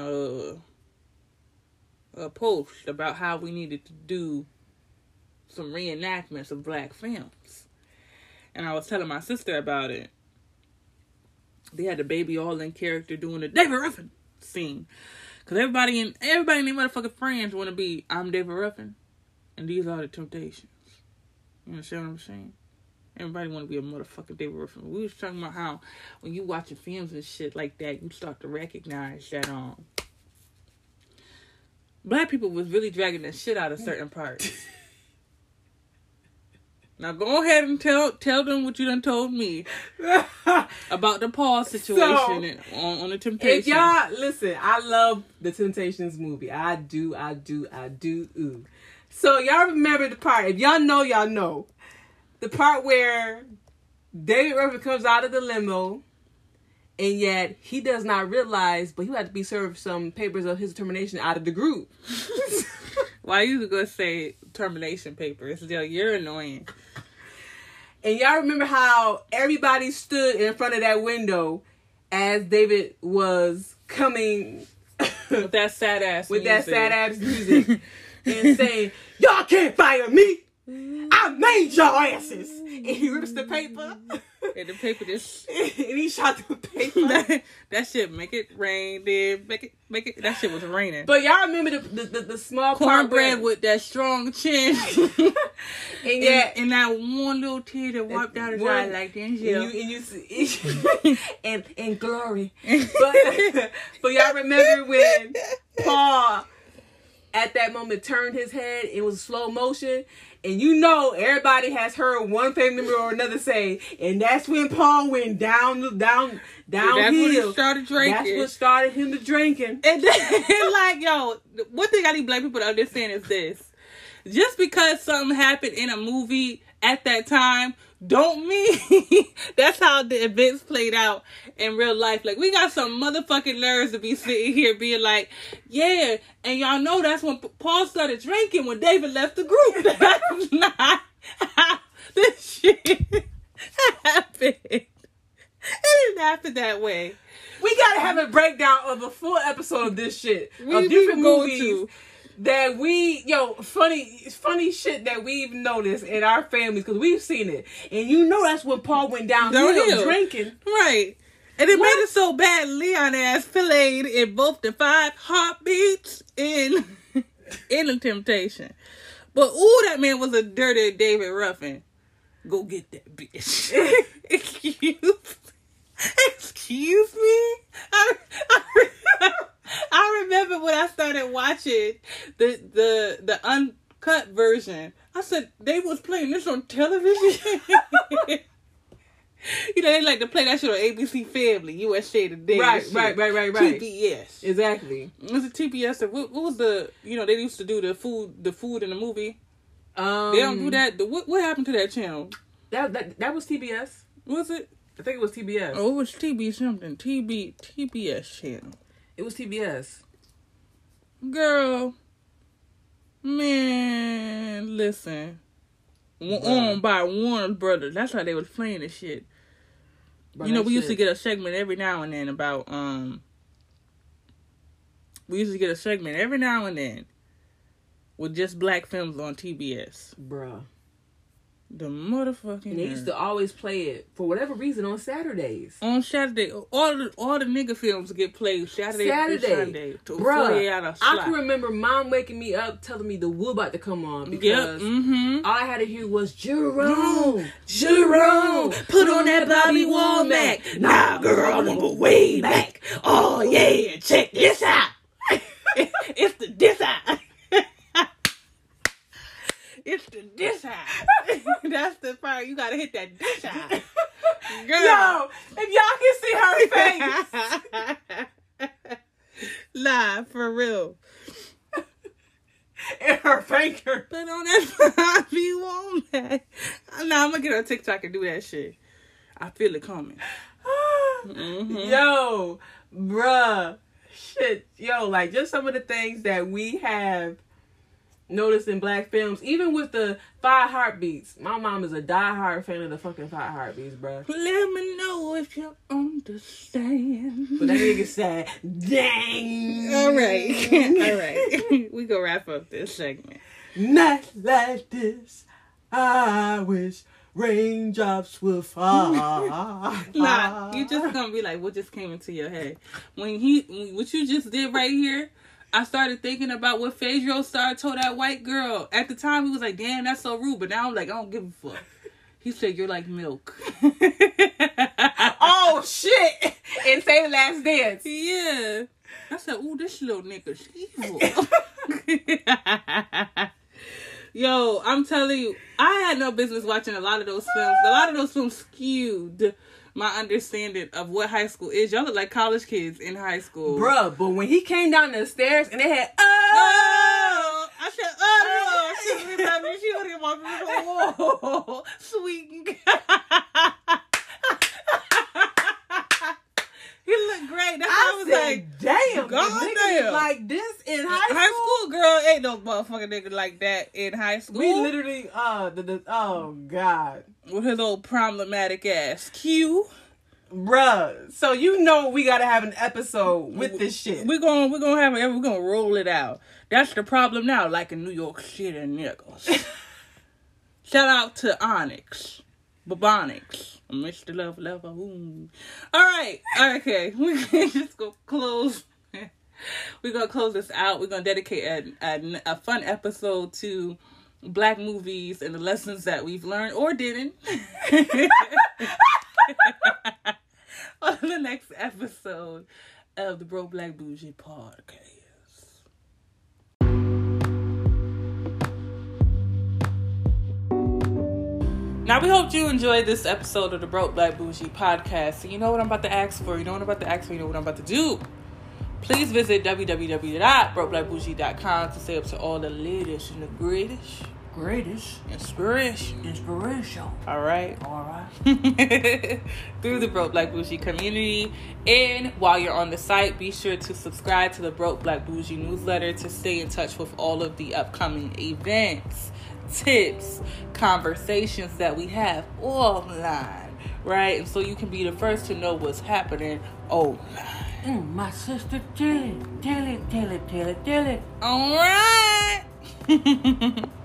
a post about how we needed to do some reenactments of black films. And I was telling my sister about it. They had the baby all in character doing the David Ruffin scene. Because everybody and their motherfucking friends want to be, I'm David Ruffin, and these are the Temptations. You understand what I'm saying? Everybody want to be a motherfucking David Ruffin. We was talking about how when you watching films and shit like that, you start to recognize that black people was really dragging the shit out of certain parts. Now go ahead and tell them what you done told me about the Paul situation on the Temptations. If y'all listen, I love the Temptations movie. I do. Ooh. So y'all remember the part? If y'all know, y'all know the part where David Ruffin comes out of the limo, and yet he does not realize, but he had to be served some papers of his termination out of the group. Why you gonna say termination papers? You're annoying. And y'all remember how everybody stood in front of that window as David was coming with that sad ass music and saying, "Y'all can't fire me. I made y'all asses." And he rips the paper. And the paper just and he shot the paper. that shit make it rain, then make it. That shit was raining. But y'all remember the small cornbread with that strong chin, and yet and that one little tear that wiped out his eye like Denzel. And you see, and glory. But y'all remember when Paul at that moment turned his head? It was slow motion. And you know, everybody has heard one family member or another say, and that's when Paul went downhill. That's when he started drinking. That's what started him to drinking. And like, yo, one thing I need black people to understand is this. Just because something happened in a movie at that time, don't mean that's how the events played out in real life. Like, we got some motherfucking nerves to be sitting here being like, yeah, and y'all know that's when Paul started drinking when David left the group. That's not how this shit happened. It laughing that way? We gotta have a breakdown of a full episode of this shit. We of different go movies to. that funny shit that we've noticed in our families because we've seen it. And you know that's when Paul went downhill drinking. Right. And it made it so bad Leon ass filleted in both the 5 heartbeats in The Temptation. But ooh, that man was a dirty David Ruffin. Go get that bitch. Excuse me? I remember when I started watching the uncut version. I said, they was playing this on television? You know, they like to play that shit on ABC Family, USA Today. Right. TBS. Exactly. Was it TBS? Or what was the, you know, they used to do the food in the movie. They don't do that. What happened to that channel? That was TBS. Was it? I think it was TBS. Oh, it was TBS channel. It was TBS. Girl. Man, listen. Owned by Warner Brothers. That's how they was playing this shit. Bro, you know, we used to get a segment every now and then about, with just black films on TBS. Bruh. The motherfucking And they used to always play it, for whatever reason, on Saturdays. On Saturday. All the nigga films get played Saturday. Sunday. Bruh, I can remember Mom waking me up, telling me the Wood about to come on. Because all I had to hear was, Jerome, put on that Bobby Womack. Nah, girl, I'm gonna go way back. Oh, yeah, check this out. It's the this out. It's the dish eye. That's the part. You gotta hit that dish eye. Girl. Yo, if y'all can see her face. Nah, for real. And her finger. Put on that Bobby Womack. Nah, I'm gonna get on TikTok and do that shit. I feel it coming. Yo, bruh. Shit. Yo, like just some of the things that we have noticed in black films, even with the 5 heartbeats. My mom is a diehard fan of the fucking 5 heartbeats, bruh. Let me know if you understand. But that nigga said, dang. All right. We gonna wrap up this segment. Not like this. I wish raindrops will fall. Nah, you just gonna be like, what just came into your head? What you just did right here, I started thinking about what Phaedro told that white girl. At the time, he was like, damn, that's so rude. But now I'm like, I don't give a fuck. He said, you're like milk. Oh, shit. And Say the Last Dance. Yeah. I said, ooh, this little nigga's evil. Yo, I'm telling you, I had no business watching a lot of those films. A lot of those films skewed my understanding of what high school is. Y'all look like college kids in high school. Bruh, but when he came down the stairs and they had, I said, she would have walked through the wall. Sweet. He looked great. That's why I was like, damn, goddamn. Like this in high school? High school, girl, ain't no motherfucking nigga like that in high school. We literally, oh, God. With his old problematic ass. Q. Bruh. So you know we gotta have an episode with this shit. We're gonna roll it out. That's the problem now, like in New York City niggas. Shout out to Onyx. Bubonics. Mr. Love Lover. Ooh. Alright. Okay. We're just gonna close. We're gonna close this out. We're gonna dedicate a fun episode to black movies and the lessons that we've learned or didn't on the next episode of the Broke Black Bougie podcast. Now, we hope you enjoyed this episode of the Broke Black Bougie podcast. So you know what I'm about to ask for. You know what I'm about to ask for. You know what I'm about to do. Please visit www.brokeblackbougie.com to stay up to all the latest and the greatest inspiration. All right. Through the Broke Black Bougie community. And while you're on the site, be sure to subscribe to the Broke Black Bougie newsletter to stay in touch with all of the upcoming events, tips, conversations that we have offline right? And so you can be the first to know what's happening. Oh, my sister did it. Did it. All right.